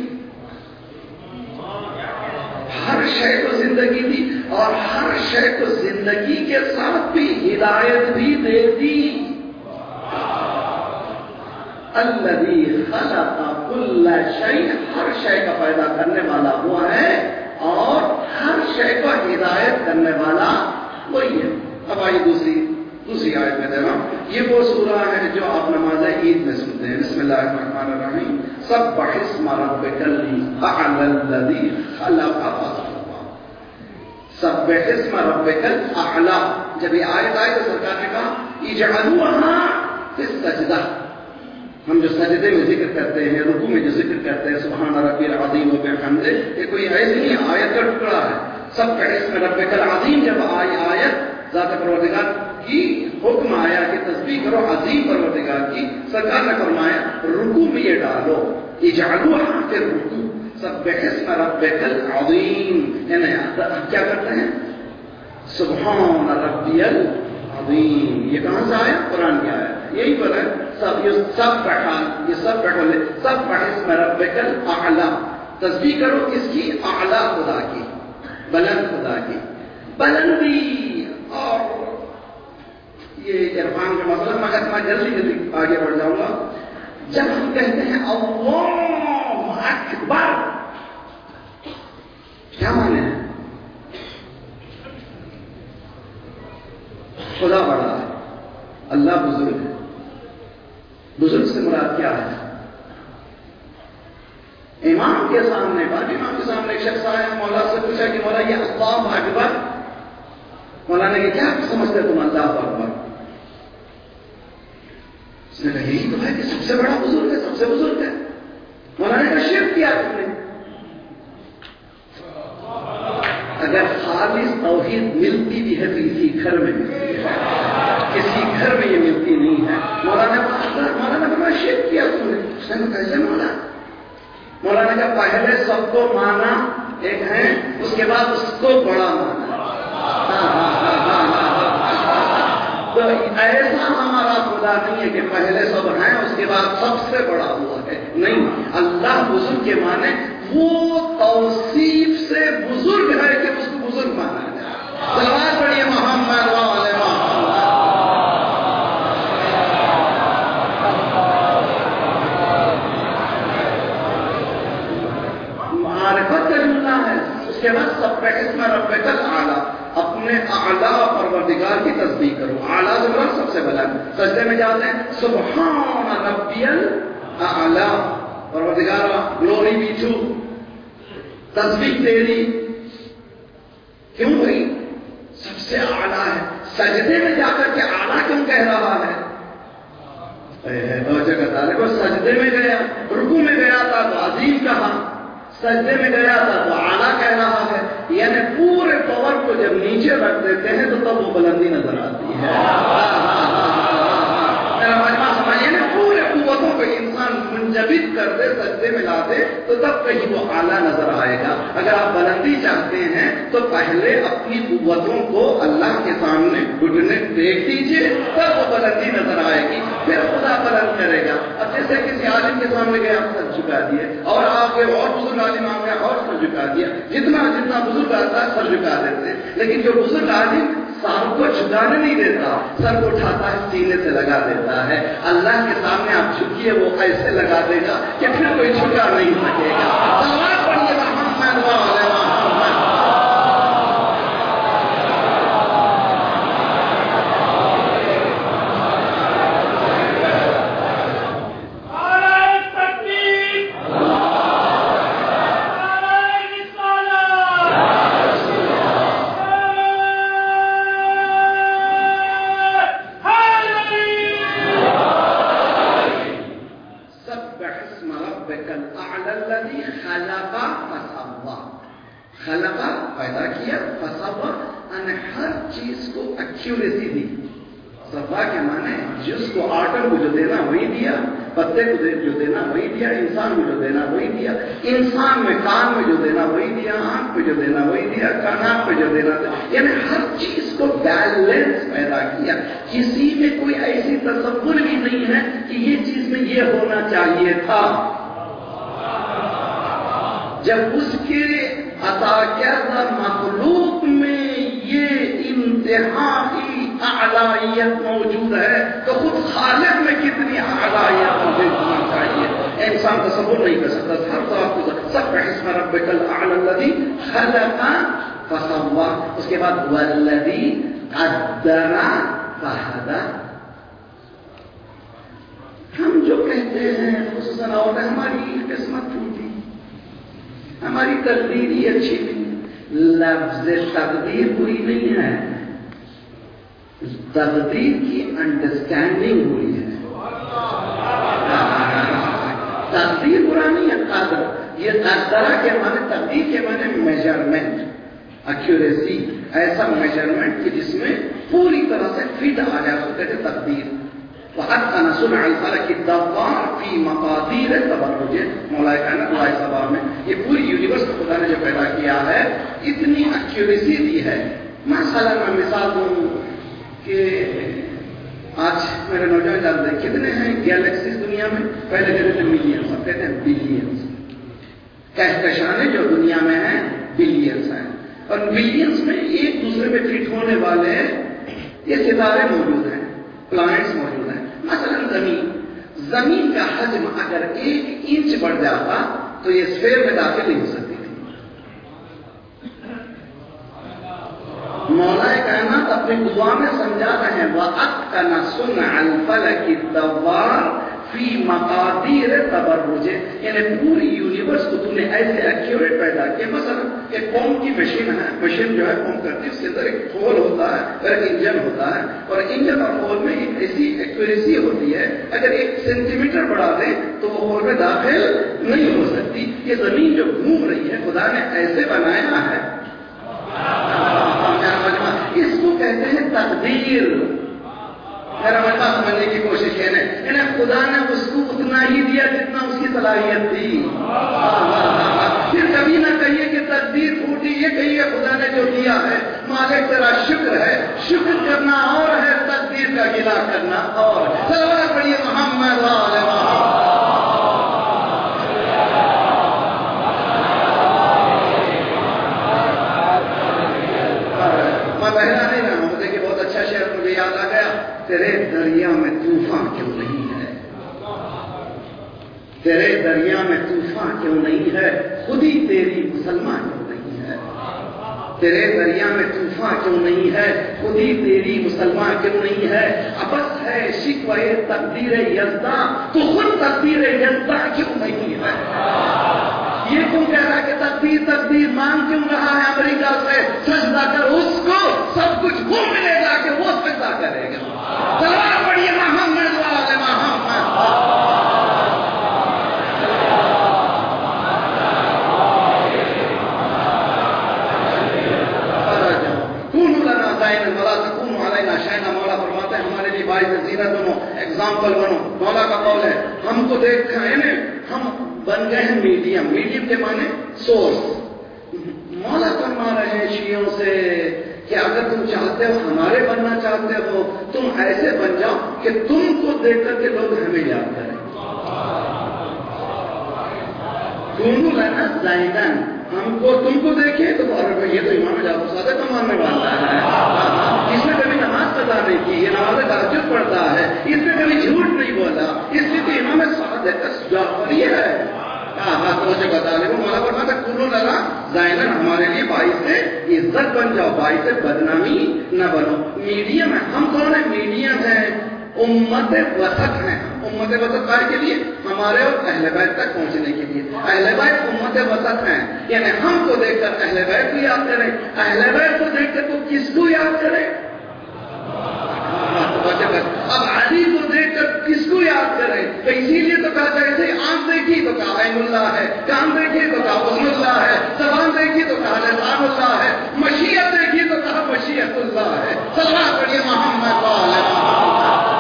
ہر شے کو زندگی دی، اور ہر شے کو زندگی کے ساتھ بھی ہدایت بھی دے دی. الذی خلق کل شیء، ہر شے کا پیدا کرنے والا ہوا ہے اور ہر شے کو ہدایت کرنے والا وہی ہے. اب آئیے دوسری آیت میں دینا. یہ وہ سورہ ہے جو آپ نماز عید میں سنتے ہیں. بسم اللہ الرحمن الرحیم. سبح اسم ربک الاعلی الذی خلق فسوى. سبح اسم ربک الاعلی. جب یہ آیت آئی تو سرکار نے کہا اجعلوها فی السجدہ. ہم جو سجدے میں ذکر کرتے ہیں، رکوع میں جو ذکر کرتے ہیں، سبحان ربی العظیم و بحمدہ، یہ کوئی ایسی نہیں آیت کا ٹکڑا ہے. سبح اسم ربک العظیم جب آئی آیت، ذات پروردگار کی حکم آیا کہ تسبیح کرو عظیم پروردگار کی، سرکار نے فرمایا رکوع میں یہ ڈالو، اجعلوها فی الرکوع. سبح اسم ربک العظیم، یعنی کیا کرتے ہیں؟ سبحان ربی العظیم. یہ کہاں سے آیا؟ قرآن کی آیا. یہی پر ہے سب اسم ربک الاعلی. تسبیح کرو کس کی؟ اعلی خدا کی، بلند خدا کی. بلندی اور یہ عرفان کا مسئلہ میں جلدی آگے بڑھ جاؤں گا. جب ہم کہتے ہیں اللہ اکبر، کیا معنی ہے؟ خدا بڑا ہے، اللہ بزرگ ہے. بزرگ سے مراد کیا ہے؟ امام کے سامنے، بعد امام کے سامنے ایک شخص آیا، مولا سے پوچھا کہ مولا یہ اللہ اکبر، مولانا نے کیا سمجھتے تم اللہ اکبر؟ اس نے کہا یہی تو ہے کہ سب سے بڑا بزرگ ہے، سب سے بزرگ ہے. مولانا نے شرک کیا تم نے. اگر خالص توحید ملتی بھی ہے تو اسی گھر میں ملتی ہے، کسی گھر میں یہ ملتی نہیں ہے. مولانا نے شرک کیا تم نے. اس نے کہا کیسے مولانا؟ مولانا کا پہلے سب کو مانا ایک ہے، اس کے بعد اس کو بڑا مانا. تو تو ایسا ہمارا خدا نہیں ہے کہ پہلے سب ہیں اس کے بعد سب سے بڑا ہوا ہے، نہیں۔ اللہ بزرگ کے معنی وہ توصیف سے بزرگ ہے کہ اس کو بزرگ مانا جائے۔ صلوات پڑھیے محمد وعلى محمد۔ معرفت کا جملہ ہے، اس کے بعد سبح اسم ربک الاعلی، اپنے اعلیٰ پروردگار کی تسبیح کرو۔ اعلیٰ زمرہ سب سے بلند، سجدے میں جاتے ہیں سبحان ربی الاعلی، پروردگار گلوری بی ٹو، تسبیح تیری، کیوں بھائی سب سے اعلیٰ ہے، سجدے میں جا کر کے اعلیٰ کیوں کہہ رہا ہے؟ وہ سجدے میں گیا، رکوع میں گیا تھا تو عظیم کہا، سجدے میں گیا تھا تو اعلیٰ کہہ رہا ہے، یعنی پورے پاور کو جب نیچے رکھ دیتے ہیں تو تب وہ بلندی نظر آتی ہے۔ یعنی پورے قوتوں کو انسان منجمد کر دے، سجدے میں لا دے تو تب کہیں وہ اعلیٰ نظر آئے گا۔ اگر آپ بلندی چاہتے ہیں تو پہلے اپنی قوتوں کو اللہ کے سامنے گھٹنے ٹیک دیجیے، تب وہ بلندی نظر آئے گی، پھر خدا بلند کرے گا۔ اب جیسے کسی عالم کے سامنے گئے آپ سر جھکا دیے، اور آگے اور بزرگ عالم آ گیا اور سر جھکا دیا، جتنا بزرگ آتا ہے سر جھکا دیتے ہیں، لیکن جو بزرگ عالم سر کو جھکانے نہیں دیتا، سر کو اٹھاتا ہے سینے سے لگا دیتا ہے۔ اللہ کے سامنے آپ جھکیے، وہ ایسے لگا دے گا کہ پھر کوئی جھکا نہیں سکے گا۔ صلوات پڑھیے محمد وعلى محمد۔ خلقہ پیدا کیا، فسوا نے ہر چیز کو ایکوریسی دی۔ صفا کے معنی جس کو آٹم کو جو دینا وہی دیا، پتے کو جو دینا وہی دیا، انسان کو جو دینا وہی دیا، انسان میں کان میں جو دینا وہی دیا، آنکھ پہ جو دینا وہی دیا، کانات پہ جو دینا دیا، یعنی ہر چیز کو بیلنس پیدا کیا۔ کسی میں کوئی ایسی تصور بھی نہیں ہے کہ یہ چیز میں یہ ہونا چاہیے تھا۔ جب اس کے عطا کردہ مخلوق میں یہ انتہائی اعلیت موجود ہے تو خود خالق میں کتنی اعلیت موجود ہونا چاہیے، انسان تصور نہیں کر سکتا۔ ہر طرف سبح اسم ربک الاعلی الذی خلق فسوى، اس کے بعد والذی قدر فہدی۔ ہم جو کہتے ہیں خصوصاً اور ہماری قسمت ٹوٹی، ہماری تقدیر ہی اچھی نہیں، لفظ تقدیر بری نہیں ہے، تقدیر کی انڈرسٹینڈنگ بری ہے۔ تقدیر برا نہیں ہے، قدر، یہ قدرہ کے معنی، تقدیر کے معنی میجرمنٹ، ایکوریسی، ایسا میجرمنٹ کہ جس میں پوری طرح سے فٹ آ جائے، اس کو کہتے ہیں تقدیر۔ وَأَتْقَنَ صُنْعَ الْفَلَكِ الدَّوَّارِ فِي مَقَادِيرِ التَّبَرُّجِ، مولا کائنات اللہ سبحانہ میں یہ پوری یونیورس کو خدا نے جو پیدا کیا ہے اتنی ایکوریسی دی ہے۔ مثلا میں مثال دوں کہ آج میرے نوجوان جانتے ہیں کتنے ہیں گیلیکسیز دنیا میں، پہلے کہتے تھے ملینز، اب کہتے ہیں بلینز، کہکشانے جو دنیا میں ہیں بلینز ہیں، اور بلینز میں ایک دوسرے میں فٹ ہونے والے یہ ستارے موجود ہیں، پلانٹس موجود ہیں۔ مثلا زمین کا حجم اگر 1 انچ بڑھ جاتا تو یہ اسفیر میں داخل نہیں ہو سکتی تھی۔ مولا کائنات اپنی دعا میں سمجھا رہے ہیں وَأَتْقَنَ صُنْعَ الْفَلَكِ الدَّوَّارِ فِي مَقَادِيرِ التَّبَرُّجِ، یعنی پوری یونیورس کو تم نے ایسے ایکوریٹ پیدا کیا۔ مثلا ایک فون کی مشین ہے، مشین جو ہے فون کرتی ہے، اس کے اندر ایک ہول ہوتا ہے اور ایک انجن ہوتا ہے، اور انجن اور ہول میں ایک ایسی ایکوریسی ہوتی ہے اگر 1 سینٹی میٹر بڑھا دیں تو وہ ہول میں داخل نہیں ہو سکتی۔ یہ زمین جو گھوم رہی ہے خدا نے ایسے بنایا ہے، اس کو کہتے ہیں تقدیر۔ میرا مطلب سمجھنے کی کوشش ہے نا، خدا نے اس کو اتنا ہی دیا جتنا اس کی صلاحیت تھی۔ پھر کبھی نہ کہیے کہ تقدیر ٹوٹی، یہ کہیے خدا نے جو دیا ہے مالک تیرا شکر ہے، شکر کرنا اور ہے تقدیر چیز کا گلا کرنا اور سلوات پڑھیے محمد وآل محمد. میں پہلا نہیں رہا ہوں، دیکھیے بہت اچھا شعر مجھے یاد آ گیا. تیرے دریا میں طوفان کیوں نہیں ہے، تیرے دریا میں طوفان کیوں نہیں ہے، خود ہی تیری مسلمان کیوں نہیں ہے. تیرے دریا میں طوفان کیوں نہیں ہے، خود ہی تیری مسلمان کیوں نہیں ہے. ابس ہے شکوہ تقدیر یزداں، تو خود تقدیر یزداں کیوں نہیں ہے. یہ کیوں کہہ رہا ہے کہ تقدیر تقدیر مانگ کیوں رہا ہے امریکہ سے؟ سجدہ کر اس کو، سب کچھ وہ ملے گا کہ وہ سجدہ کرے گا. سلام پڑھیے محمد وآل محمد. مولا فرماتے ہیں ہمارے لیے باعث زینت بنو، ایگزامپل بنو. مولا کا قول ہے ہم کو دیکھ ہم بن گئے ہیں میڈیم. میڈیم کے معنی سورس. مولا فرما رہے ہیں شیعوں سے کہ اگر تم چاہتے ہو ہمارے بننا چاہتے ہو، تم ایسے بن جاؤ کہ تم کو دیکھ کر کے لوگ ہمیں یاد کریں. دونوں لنا زائدن، ہم کو تم کو دیکھیں تو یہ تو امام جعفر صادق کا ماننے والا ہے. اس نے کبھی نماز قضا نہیں کی، یہ نماز تہجد پڑھتا ہے، اس نے کبھی جھوٹ نہیں بولا، اس لیے تو امام صادق جعفری ہے. تو بتا لے مولا فرماتا کلو لگا زائدن، ہمارے لیے باعث عزت بن جاؤ، باعث بدنامی نہ بنو. میڈیم ہے. ہم کون ہیں؟ میڈیم ہیں، امت وسط ہیں. امت وسط کائے کے لیے؟ ہمارے اور اہل بیت تک پہنچنے کے لیے. اہل بیت امت وسط ہیں، یعنی ہم کو دیکھ کر اہل بیت کو یاد کریں، اہل بیت کو دیکھ کر تو کس کو یاد کریں؟ اب علی کو دیکھ کر کس کو یاد کریں؟ تو اسی لیے تو کہا جیسے آنکھ دیکھی تو کہا عین اللہ ہے، کان دیکھی تو کہا عظم اللہ ہے، زبان دیکھی تو کہا لسان اللہ ہے، مشیت دیکھی تو کہا مشیت اللہ ہے. صلوات پڑھیے محمد وآل محمد.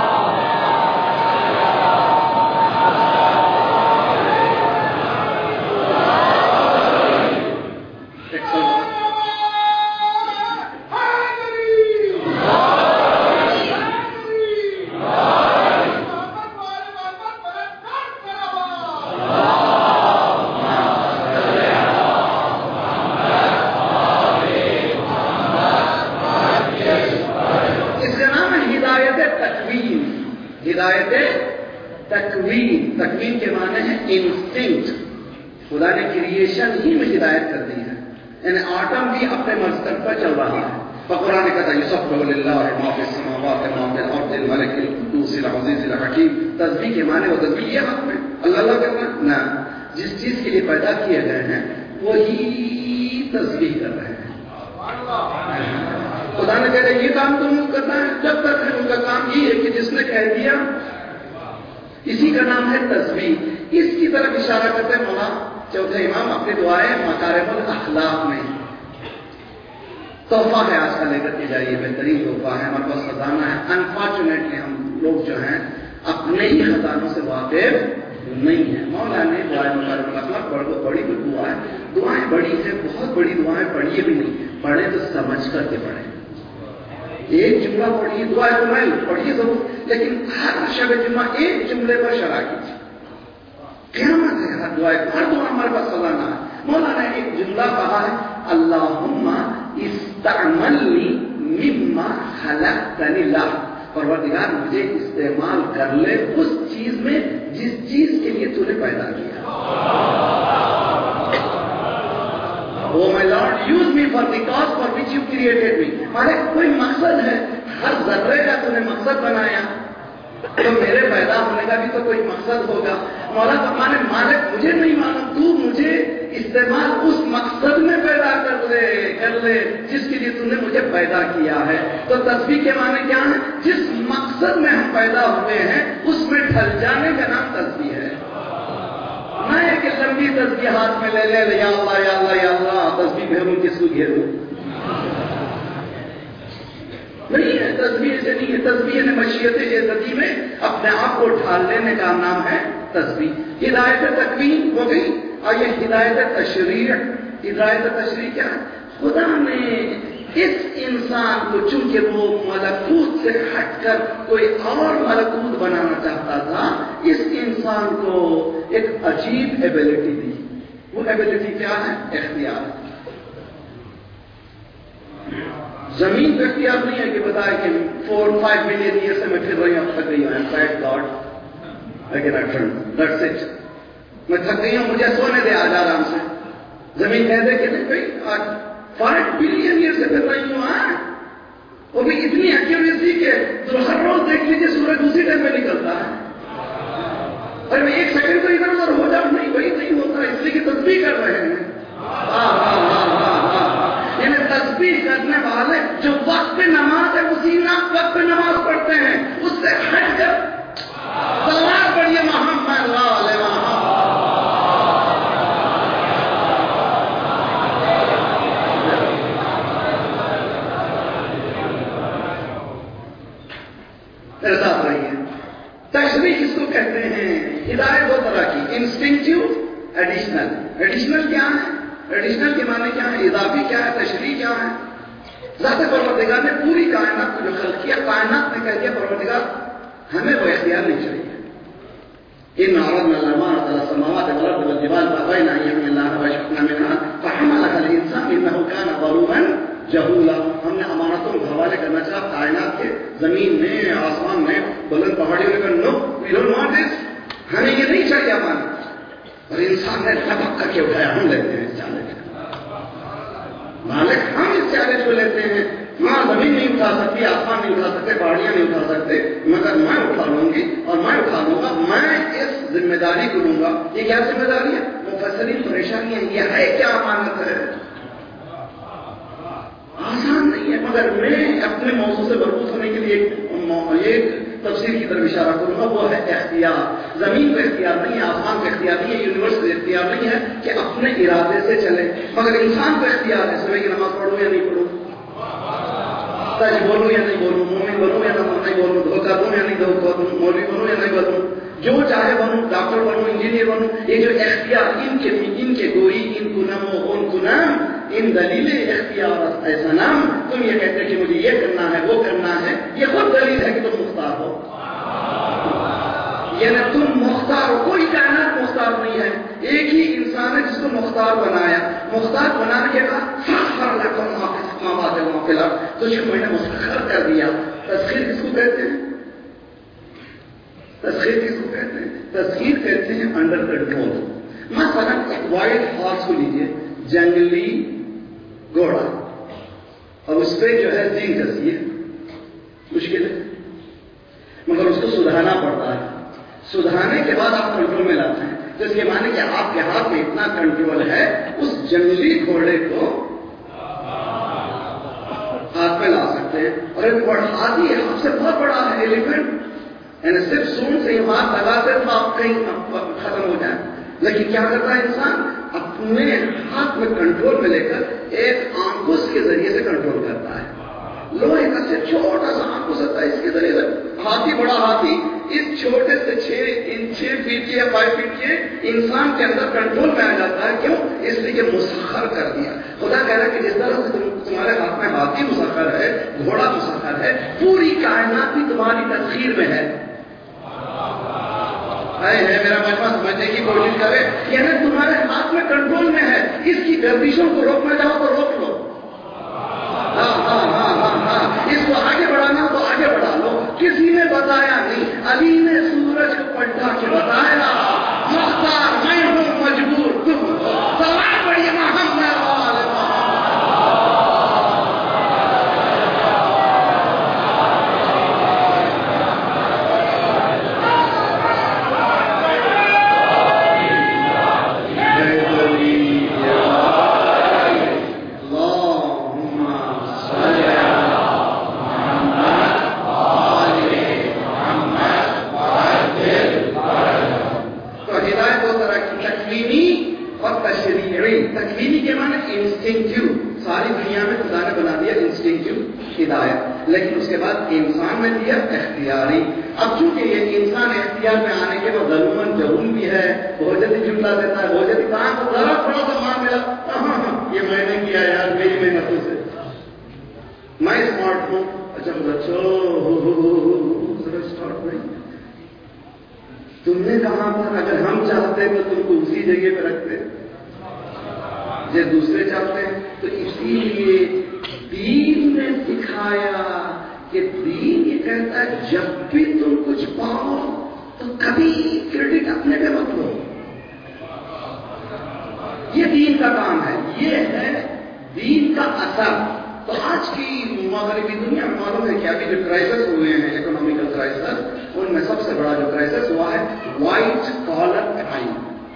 تکوین کے معنی ہے انسٹنکٹ. خدا نے کریشن ہی میں ہدایت کر دی ہے، یعنی آٹم بھی اپنے مقصد پر چل رہا ہے. قرآن کہتا ہے یسبح للہ ما فی السماوات وما فی الارض الملک القدوس العزیز الحکیم. تسبیح کے معنی وہ تسبیح یہ حق میں اللہ کرنا نہ، جس چیز کے لیے پیدا کیے گئے ہیں وہی تسبیح کر رہے ہیں. خدا نے کہا یہ کام تم کرنا ہے، جب تک ان کا کام یہ ہے کہ جس نے کہہ دیا، اسی کا نام ہے تسبیح. اس کی طرف اشارہ کرتے ہیں مولا چوتھے امام اپنی دعائیں مکارم الاخلاق میں. تحفہ ہے آج کا لے کر کے جائیے، بہترین تحفہ ہے، ہمارے پاس خزانہ ہے. انفارچونیٹلی ہم لوگ جو ہیں اپنے ہی خزانوں سے واقف نہیں ہیں. مولا نے دعائیں مکارم الاخلاق بڑی دعا ہے، دعائیں بڑی ہیں، بہت بڑی دعائیں پڑھیے بھی نہیں، پڑھیں تو سمجھ کر کے پڑھیں. ایک جملہ پڑھیے، دعائیں تمہیں پڑھیے ضرور، لیکن ہر شب جمعہ ایک جملے پر شرح کیجیے. قیامت ہے ہر دعائیں، ہر دعا ہمارے پاس خزانہ ہے. مولا نے ایک جملہ کہا ہے اللہم استعملنی مما خلقتنی لہ، پروردگار مجھے استعمال کر لے اس چیز میں جس چیز کے لیے تو نے پیدا کیا. Oh my Lord, use me for the cause for which you created me. ہمارے کوئی مقصد ہے، ہر ذرے کا تو نے مقصد بنایا، تو میرے پیدا ہونے کا بھی تو کوئی مقصد ہوگا. مولا فرمانے مالک مجھے نہیں معلوم، تو مجھے استعمال اس مقصد میں پیدا کر لے جس کے لیے تو نے مجھے پیدا کیا ہے. تو تسبیح کے معنی کیا ہے؟ جس مقصد میں ہم پیدا ہوئے ہیں اس میں ڈھل جانے کا نام تسبیح ہے. نہ کہ لمبی تسبیح ہاتھ میں لے لے یا اللہ یا اللہ یا اللہ، تسبیح گھیروں کس کو گھیروں، نہیں ہے. تسبیح سے نہیں ہے. تسبیح نے مشیت عزتی میں اپنے آپ کو ڈھال لینے کا نام ہے تسبیح. ہدایت تکوین ہو گئی، اور یہ ہدایت تشریع. ہدایت تشریع کیا ہے؟ خدا نے اس انسان کو چونکہ وہ ملکوت سے ہٹ کر کوئی اور ملکوت بنانا چاہتا تھا، اس انسان کو ایک عجیب ایبلٹی دی. وہ ایبلٹی کیا ہے؟ اختیار. زمین کا اختیار نہیں ہے کہ بتائے کہ 4-5 بلین ایئر سے میں پھر رہی ہوں، اب تھک گئی ہوں. Thank God I can not run, that's it. میں تھک گئی ہوں، مجھے سونے دے آج آرام سے. زمین کہہ دے کہ نہیں بھائی آج 5 بلین ایئر سے پھر رہی ہوں. وہ بھی اتنی ایکوریسی کہ ہر روز دیکھ لیجیے سورج اسی ٹائم میں نکلتا ہے. اور میں 1 سیکنڈ تو ادھر ادھر ہو جاؤں، نہیں بھائی نہیں ہوتا، اس لیے کہ تسبیح کر رہے ہیں. یعنی تسبیح کرنے والے جو وقت پہ نماز ہے اسی وقت پہ نماز پڑھتے ہیں، اس سے ہٹ کر صلوات پڑھیے محمد اللہ علیہ وسلم. احساس رہی ہے. تشریح کس کو کہتے ہیں؟ ہدایت 2 طرح کی، انسٹنکٹیو، ایڈیشنل. ایڈیشنل کیا ہے؟ ایڈیشنل کے معنی کیا ہے؟ اضافی کیا ہے؟ تشریح کیا ہے؟ ذات پروردگار نے پوری کائنات کو جو خلق کیا، کائنات نے کہہ دیا پروردگار ہمیں وہ اختیار نہیں چاہیے. ان عرضنا الامانة على السماوات والارض والجبال فابين ان يحملنها واشفقن منها فحملها الانسان انه كان ظلوما جهولا. ہم نے امانتوں کو حوالے کرنا چاہا کائنات کے، زمین میں، آسمان میں، بلند پہاڑیوں میں. نو وی ڈونٹ وانٹ دس، ہمیں یہ نہیں چاہیے امانت. اور انسان نے لپک کر کے اٹھایا. ہم لیتے ہیں اس چیلنج کو، مالک ہم اس چیلنج کو لیتے ہیں. ہاں زمین نہیں اٹھا سکتی، آسمان نہیں اٹھا سکتے، پہاڑیاں نہیں اٹھا سکتے، مگر میں اٹھا لوں گی اور میں اٹھا لوں گا. میں اس ذمہ داری کو لوں گا. یہ کیا ذمہ داری ہے؟ مفسرین پریشانی ہے. یہ ہے کیا امانت ہے؟ آسان نہیں ہے. مگر میں اپنے موضوع سے برخوش ہونے کے لیے ایک تفسیر کی طرف اشارہ کروں گا، وہ ہے اختیار. زمین کا اختیار نہیں ہے، آسمان کا اختیار نہیں ہے، یونیورس کا اختیار نہیں ہے کہ اپنے ارادے سے چلے. مگر انسان کا اختیار ہے، صبح کی نماز پڑھوں یا نہیں پڑھوں، سچ بولوں یا نہیں بولوں، مومن بنوں یا نہیں بولوں، دھوکہ دوں یا نہیں دھوکہ دوں، مولوی بنوں یا نہیں بنوں، جو چاہے بنوں، ڈاکٹر بنوں، انجینئر بنوں. یہ جو اختیار ان کے گوئی ان کنم و ان کنم، ان دلیل اختیار ایسا نام. تم یہ کہتے کہ مجھے یہ کرنا ہے وہ کرنا ہے، یہ خود دلیل ہے کہ تم مختار ہو. یعنی تم مختار ہو، کوئی کائنات مختار نہیں ہے. ایک ہی انسان ہے جس کو مختار بنایا. مختار بنانے کے بعد تجھ کو میں نے مسخر کر دیا. تسخیر کس کو کہتے ہیں؟ تسخیر کس کو کہتے ہیں؟ تسخیر کہتے ہیں انڈر کنٹرول. مثلا ایک وائلڈ ہارس کو لیجیے، جنگلی گھوڑا، اور اس پہ جو ہے زین کسی ہے، مشکل ہے، مگر اس کو سدھارنا پڑتا ہے. سدھارنے کے بعد آپ کنٹرول میں لاتے ہیں. تو اس کے معنی کہ آپ کے ہاتھ میں اتنا کنٹرول ہے، اس جنگلی گھوڑے کو ہاتھ میں لا سکتے ہیں. اور ایک بڑا ہاتھی ہے، آپ سے بہت بڑا ہے، ایلیفنٹ، یعنی صرف سون سے ہاتھ لگاتے تو آپ کہیں ختم ہو جائیں. لیکن کیا کرتا ہے انسان؟ اپنے ہاتھ میں کنٹرول میں لے کر ایک آنکھوس کے ذریعے سے کنٹرول کرتا ہے. لوہے کا سے چھوٹا سا آنکھوس ہوتا ہے، اس کے ذریعے سے ہاتھی، بڑا ہاتھی اس چھوٹے سے 6 فیٹ کے یا 5 فیٹ کے انسان کے اندر کنٹرول میں آ جاتا ہے. کیوں؟ اس لیے کہ مسخر کر دیا. خدا کہہ رہا ہے کہ جس طرح سے تمہارے ہاتھ میں ہاتھی مسخر ہے، گھوڑا مسخر ہے، پوری کائنات بھی تمہاری تسخیر میں ہے. میرا مجمع سمجھنے کی کوشش کرے، یعنی تمہارے ہاتھ میں کنٹرول میں ہے. اس کی گردشوں کو روکنا چاہو تو روک لو. اس کو آگے بڑھانا تو آگے بڑھا لو. کسی نے بتایا نہیں، علی نے سورج کو پلٹا کے بتایا مختار میں ہوں، مجبور تم ہو. سوال بڑی محمد ہدایت، لیکن اس کے بعد انسان میں دیا اختیاری. اب چونکہ یہ انسان اختیار میں آنے کے بعد ظلمن جہول بھی ہے، بہجتی جملہ دیتا ہے، بہجتی کہاں کو ذرا تھوڑا سا مار ملا، یہ میں نے کیا یار، میری محنتوں سے. मैं स्मार्ट हूं। अच्छा स्टार्ट नहीं, तुमने कहा था अगर हम चाहते तो तुमको उसी जगह पे रखते, जो दूसरे चाहते हैं। तो इसीलिए दीन ने सिखाया कि दीन ये कहता है जब भी तुम कुछ पाओ तो कभी क्रेडिट अपने पे मत लो। ये दीन का काम है, ये है दीन का असर। तो आज की मगरबी दुनिया में मालूम है कि अभी जो क्राइसिस हुए हैं, इकोनॉमिकल क्राइसिस, उनमें सबसे बड़ा जो क्राइसिस हुआ है white collar crime.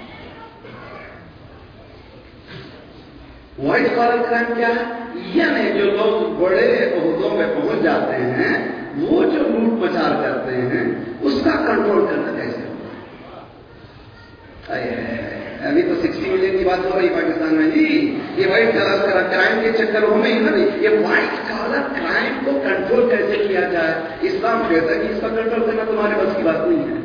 White collar crime क्या है? यानी जो लोग बड़े ओहदों में पहुंच जाते हैं, वो जो लूट मचार करते हैं, उसका कंट्रोल करना कैसे होगा? अभी तो 60 मिलियन की बात हो रही पाकिस्तान में जी। ये व्हाइट कॉलर क्राइम के चक्करों में ही ना, ये व्हाइट कॉलर क्राइम को कंट्रोल कैसे किया जाए? इस्लाम कहता है कि इसका कंट्रोल करना तुम्हारे बस की बात नहीं है।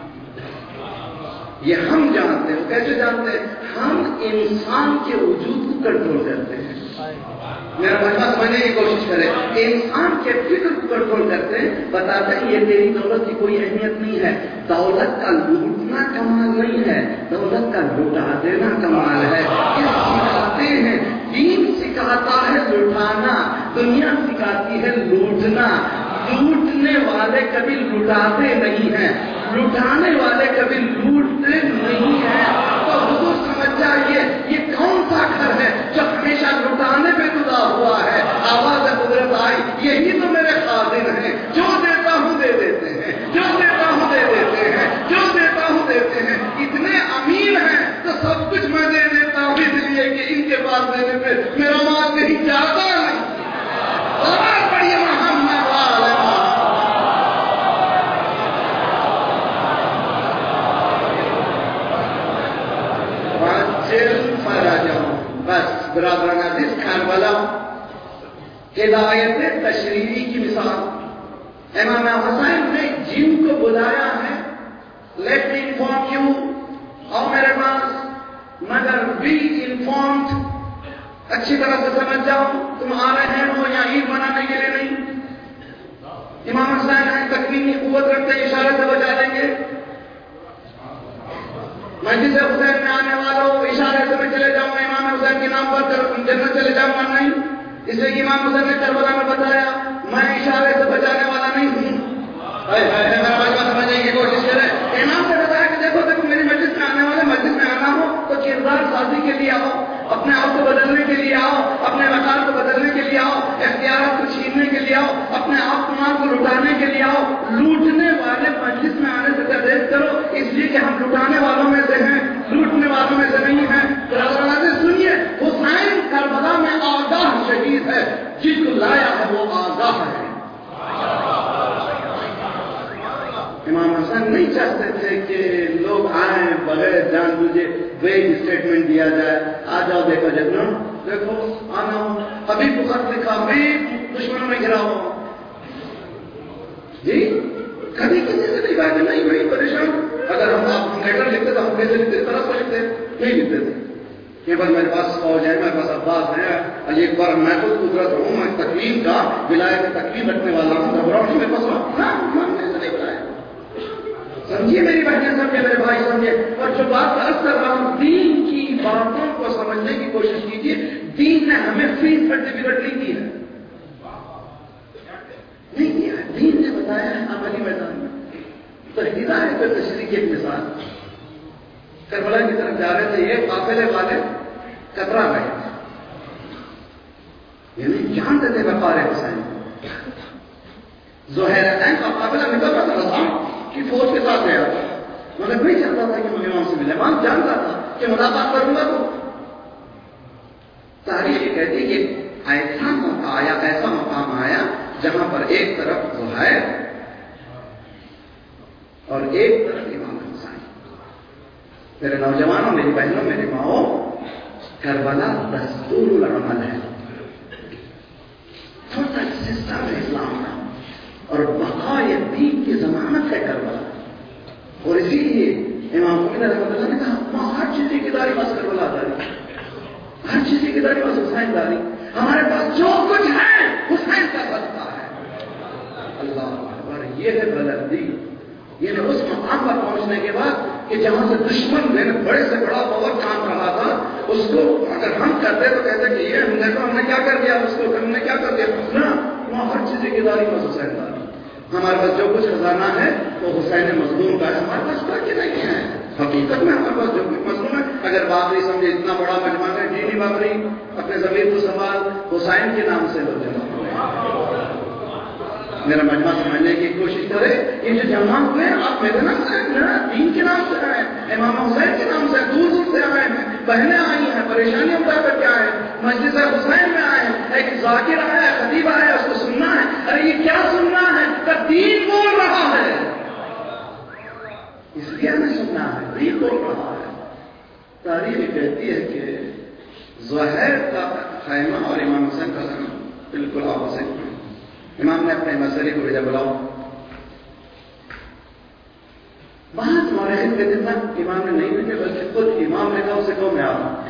ये हम जानते हैं। कैसे जानते हैं? हम इंसान के वजूद को कंट्रोल करते हैं। मेरा मसला समझने की कोशिश करें। इंसान के फिक्र को कंट्रोल करते हैं, बताते हैं ये तेरी दौलत की कोई अहमियत नहीं है। दौलत का लूटना कमाल नहीं है, दौलत का लुटा देना कमाल है। ये सिखाते हैं। दीन सिखाता है लुटाना, दुनिया सिखाती है लूटना। लूटने वाले कभी लुटाते नहीं हैं, लुटाने वाले कभी लूटते नहीं हैं। तो हुजूर समझ जाइए, ये कौन सा घर है जो हमेशा लुटाने पे तुला हुआ है? आवाज कुदरत आई, यही तो मेरे खादिम हैं, जो देता हूं दे देते हैं, जो देता हूं दे देते हैं, जो देता हूं देते हैं। इतने अमीर हैं तो सब कुछ मैं दे देता हूं, इसलिए कि इनके पास देने पे मेरा माल नहीं जाता नहीं। और बढ़िया मोहम्मद वाले बस बराबर नाजिस खारबला हिदायत तशरीरी की मिसाल। इमाम हुसैन ने जिन को बुलाया है, लेट मी इन्फॉर्म यू, और मेरे पास मगर बी इन्फॉर्म्ड, अच्छी तरह से समझ जाओ, तुम आ रहे हैं वो यहाँ ईद मनाने के लिए नहीं। इमाम हुसैन है, तकलीफ की कुव्वत रखते, इशारे से बचा देंगे। मस्जिद हुसैन में आने वालों, इशारे से मैं चले जाऊंगा इमाम हुसैन के नाम पर, जन्नत चले जाऊंगा नहीं। इसलिए कि इमाम हुसैन ने करबला में बताया, मैं इशारे से बचाने वाला नहीं हूं। मेरा बात समझने की कोशिश करें। इमाम ने बताया कि देखो देखो मेरी मस्जिद में आने वाले, मस्जिद में आना हो तो किरदार साजी के लिए आओ, अपने आप को बदलने के लिए आओ, अपने मकान को बदलने के लिए आओ, इख्तियारात को छीनने के लिए आओ, अपने आप माल को लुटाने के लिए आओ। लूटने वाले मस्जिद में आने से परहेज करो, इसलिए कि हम लुटाने वालों में से हैं, लूटने वालों में से नहीं हैं। तो सुनिए, हुसैन करबला में आगाह शहीद है, जिसको लाया है वो आगाह है। इमाम हसन नहीं चाहते थे कि लोग आए बगैर जान बुझे वेग स्टेटमेंट दिया जाए, आ जाओ देखो जगनो, देखो आना हो। अभी को खत लिखा, अभी दुश्मनों में घिरा हो जी। कभी किसी से नहीं बात नहीं बड़ी परेशान। अगर हम लेटर लिखते तो हम कैसे लिखते? तरह से लिखते नहीं लिखते थे। ये बस मेरे पास फौज है, मेरे पास अब्बास है, और एक बार मैं खुद कुदरत हूँ, मैं तकलीफ का विलायत तकलीफ रखने वाला हूँ, घबराओ नहीं मेरे पास ना, हमने से नहीं बुलाया। समझिए मेरी बहनें, समझिए मेरे भाई, समझिए। और जो बात अर्ज कर रहा हूं, दीन की बातों को समझने की कोशिश कीजिए। दीन ने हमें फ्री सर्टिफिकेट नहीं दी है, नहीं दिया है। दीन ने बताया है अमली मैदान में। तो हिदायत तशरीह की एक मिसाल, करबला की तरफ जा रहे थे, ये काफिले वाले कतरा गए, यानी जान देते व्यापार हुसैन। ज़ुहैरतैन का काफिला निकल रहा था, रसूल की फौज के साथ गया, मगर नहीं चाहता था कि मैं इमाम से मिले। मैं जानता था कि मुलाकात करूंगा तो तारीख कहती है कि ऐसा मौका आया, ऐसा मकाम आया जहां पर एक तरफ ज़ुहैर और एक तरफ इमाम हुसैन। मेरे नौजवानों, मेरी बहनों, मेरी माओ, करबला दस्तूरुल अमल है, छोटा सिस्टम है इस्लाम का, और बकाए दीन की जमानत है करबला। और इसीलिए इमाम हुसैन रहमतुल्लाह ने कहा, हर चीज की दारी बस करबला दारी, हर चीज की दारी बस हुसैन दारी। हमारे पास जो कुछ है हुसैन का یہ ہے بلندی. یہ اس مقام پر پہنچنے کے بعد کہ جہاں سے دشمن نے بڑے سے بڑا پاور کام رہا تھا, اس کو اگر ہم کرتے تو کہتے کہ یہ ہم نے کیا کر دیا, اس کو ہم نے کیا کر دیا. نا وہاں ہر چیز کی داری پر حسین داری. ہمارے پاس جو کچھ خزانہ ہے وہ حسین مظلوم کا ہے, ہمارے پاس باقی نہیں ہے. حقیقت میں ہمارے پاس جو کچھ مظلوم ہے, اگر باقی سمجھے اتنا بڑا مجمع ہے, دینی باقی اپنے ضمیر کو سوال حسین کے نام سے لوگ جمع ہوئے. میرا مجمع سمجھنے کی کوشش کرے, یہ جو جمع ہوئے آپ میرے نام سے, دین کے نام سے آئے, امام حسین کے نام سے دور دور سے آئے ہیں, بہنیں آئی ہیں, پریشانیاں اٹھا کر کے آئے, مسجد حسین میں آئے ہیں, ایک ذاکر آیا ہے, خطیب آیا ہے, اس کو سننا ہے. ارے یہ کیا سننا ہے, کہ دین بول رہا ہے, اس لیے ہمیں سننا ہے, دین بول رہا ہے. تاریخ کہتی ہے کہ زہیر کا خیمہ اور امام حسین کا خیمہ بالکل آپس میں. امام نے اپنے مسئلے کو بھیجا, بلاؤ. بات مورخین کہتے تھا امام نے نہیں بھیجا, بلکہ خود امام نے کہا اسے کہو میں آ رہا ہوں.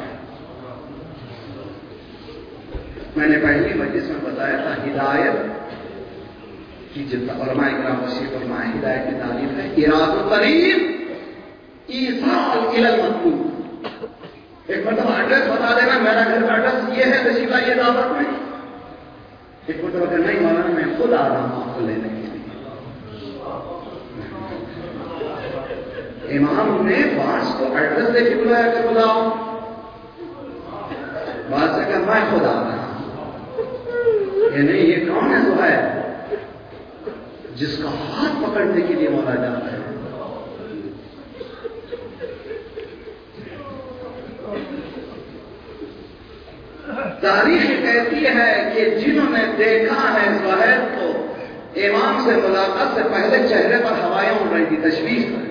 میں نے پہلی مجلس میں بتایا تھا ہدایت کی جتنا علماء کرام وسیع فرمائے, ہدایت کی تعریف ہے اراد القریب ایصال الی المطلوب. ایک مرتبہ ایڈریس بتا دینا, میرا گھر کا ایڈریس یہ ہے, رسیدہ یہ دعوت میں. ایک مرتبہ کہ نہیں مولانا میں خود آ رہا ہوں آپ کو لینے کے لیے. امام نے باس کو ایڈریس دے کے بلایا کہ بلاؤ. باس نے کہا میں خود آ رہا ہوں. یہ نہیں, یہ کون ہے زہیر جس کا ہاتھ پکڑنے کے لیے مولا جاتا ہے. تاریخ کہتی ہے کہ جنہوں نے دیکھا ہے زہیر کو امام سے ملاقات سے پہلے چہرے پر ہوائیں اڑ رہی تھی, تشویش پر,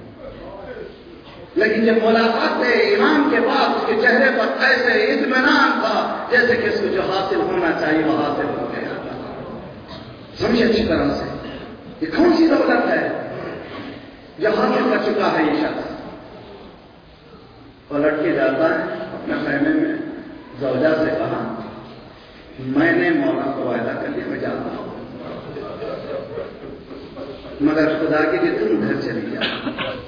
لیکن جب ملاقات سے امام کے بعد اس کے چہرے پر ایسے اطمینان تھا جیسے کہ اس کو جو حاصل ہونا چاہیے وہ حاصل ہو گیا. سمجھے اچھی طرح سے یہ کون سی دولت ہے جو حاصل کر چکا ہے یہ شخص. پلٹ کے جاتا ہے اپنے خیمے میں, زوجہ سے کہا میں نے مولا کو وعدہ کر لیا میں جاتا ہوں, مگر خدا کے لیے تم گھر چلی جاؤ.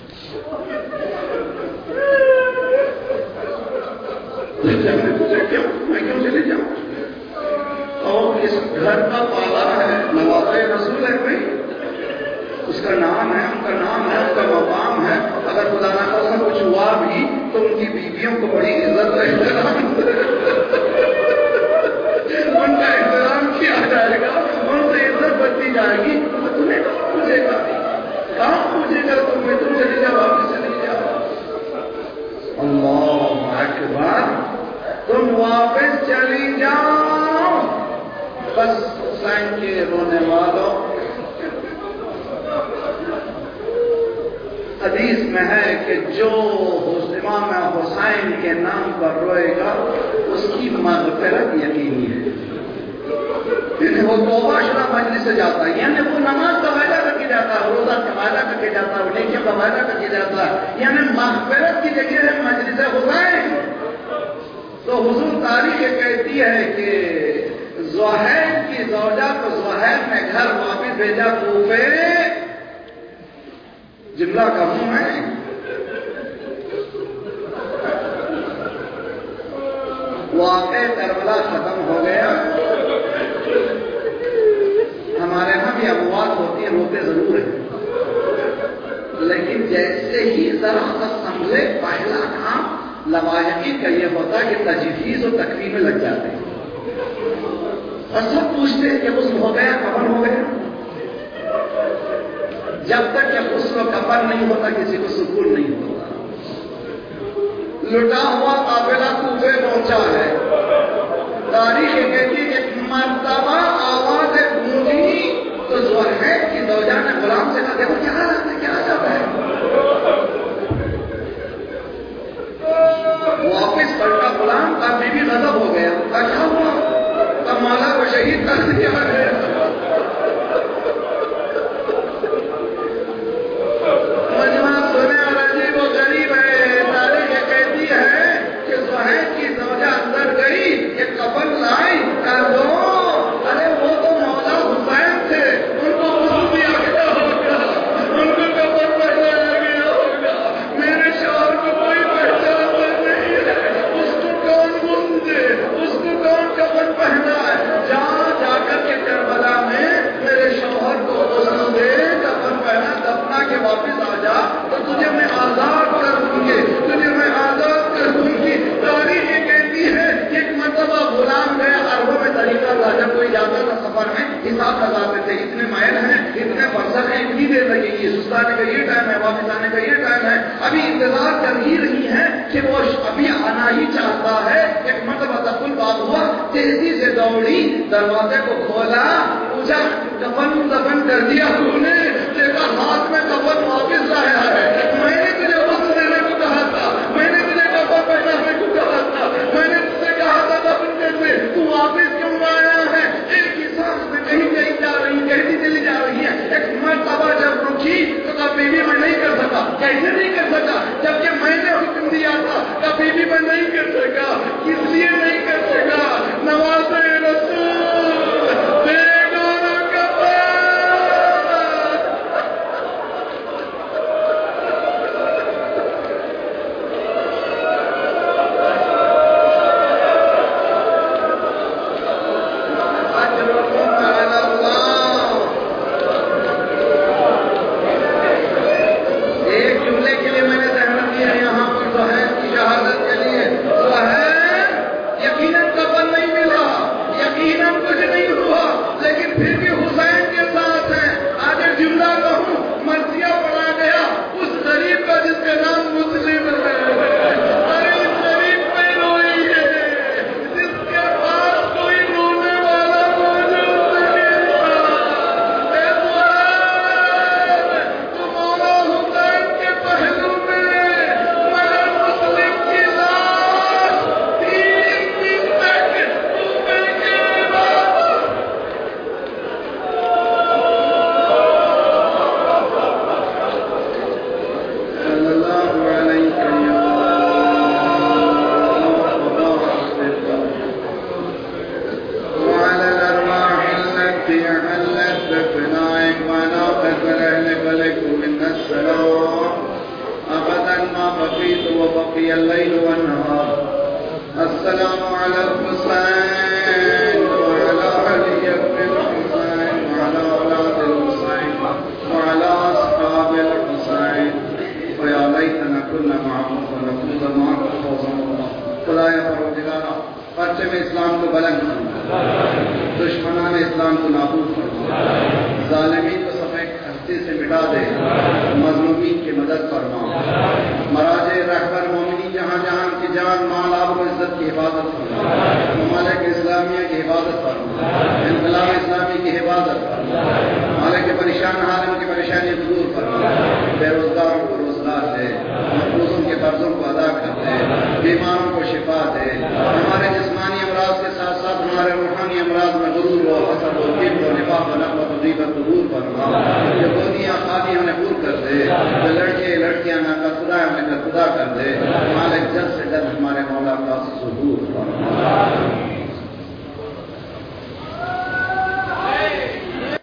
میں کیوں چلے جاؤں, اور اس گھر کا پالا ہے, نواز رسول ہے کوئی, اس کا نام ہے, ان کا نام ہے, ان کا مقام ہے. اگر خدا نہ خاصا کچھ ہوا بھی تو ان کی بیویوں کو بڑی عزت احترام ان کا احترام کیا جائے گا, ان سے عزت بڑھتی جائے گی. تمہیں کہاں پوچھے گا, کہاں پوچھے گا تمہیں, تم چلی جاؤ, واپس چلی جاؤ. اللہ اکبر, تم واپس چلی جاؤ. بس حسین کے رونے والوں, حدیث میں ہے کہ جو امام حسین کے نام پر روئے گا اس کی مغفرت یقینی ہے. وہ توبہ شدہ مجلس سے جاتا ہے, یعنی وہ نماز کا وعدہ کر کے جاتا ہے, روزہ کا وعدہ کر کے جاتا ہے, وہ نیکیوں کا وعدہ کر کے جاتا ہے, یعنی مغفرت کی جگہ ہے مجلس حسین. تو حضور تاریخ کہتی ہے کہ زہیر کی زوجہ کو زہیر نے گھر واپس بھیجا کوفے. جملہ کہوں میں, واقع کربلا ختم ہو گیا. ہمارے یہاں بھی اموات ہوتی ہیں, روتے ضرور ہیں, لیکن جیسے ہی ذرا سا سمجھے پہلا کام لواحقی کا یہ ہوتا ہے کہ تجہیز و تکمیل میں لگ جاتے ہیں, اور سب پوچھتے ہیں کہ غسل ہو گیا, کفن ہو گیا. جب تک کہ غسل و کفن نہیں ہوتا کسی کو سکون نہیں ہوتا. لٹا ہوا قافلہ کوفے پہنچا ہے. تاریخ کہتی کہ مرتبہ آواز گونجی تو زہیر کی زوجہ نے غلام سے کہا دیکھو کیا حالت ہے, کیا حالت ہے. واپس پلٹا غلام کا بیوی غضب ہو گیا, کیا ہوا, اب مولا کو شہید کر دیا ہے. مجمع سنے اور عجیب و غریب ہے. تاریخ کہتی ہے کہ زہیر کی زوجہ اندر گئی, یہ کفن لائی, کہا دو, ارے وہ تو مولا حسین تھے, ان کو غسل دیا گیا. واپس آ جا تو تجھے میں آزاد کر دوں گی، تجھے میں آزاد کر دوں گی۔ تاریخ یہ کہتی ہے کہ ایک مرتبہ غلام گیا عربوں میں طریقہ تھا، جب کوئی جاتا تھا سفر میں حساب لگاتے تھے، اتنے مائل ہیں، اتنے فرسخ ہیں، اتنی دیر لگے گی، سستانے کا یہ ٹائم ہے، واپس آنے کا یہ ٹائم ہے۔ ابھی انتظار کر ہی رہی ہے کہ وہ ابھی آنا ہی چاہتا ہے۔ ایک مرتبہ تقل بات ہوا، تیزی سے دوڑی، دروازے کو کھولا، پوچھا کفن دفن کر دیا تو نے؟ دیکھا ہاتھ میں کفن واپس لایا ہے۔ میں نے تجھے وقت دینے کو کہا تھا، میں نے تجھے کفن پہنانے کو کہا تھا، میں نے تجھے کہا تھا دفن کر دے، تو واپس کیوں آیا ہے؟ ایک ہی سانس میں کہیں کہیں جا رہی، کہتی چلی جا رہی ہے۔ ایک مرتبہ جب رکی تو کبھی بھی میں نہیں کر سکا۔ کیسے نہیں کر سکا؟ جبکہ میں نے حکم دیا تھا، کبھی بھی میں نہیں کر سکا۔ کس لیے نہیں کر سکا؟ نواز رسول بیگانہ کا لڑکیاں نہ کر خدا کر دے، مالک جلد سے جلد ہمارے مولا کا ظہور فرما۔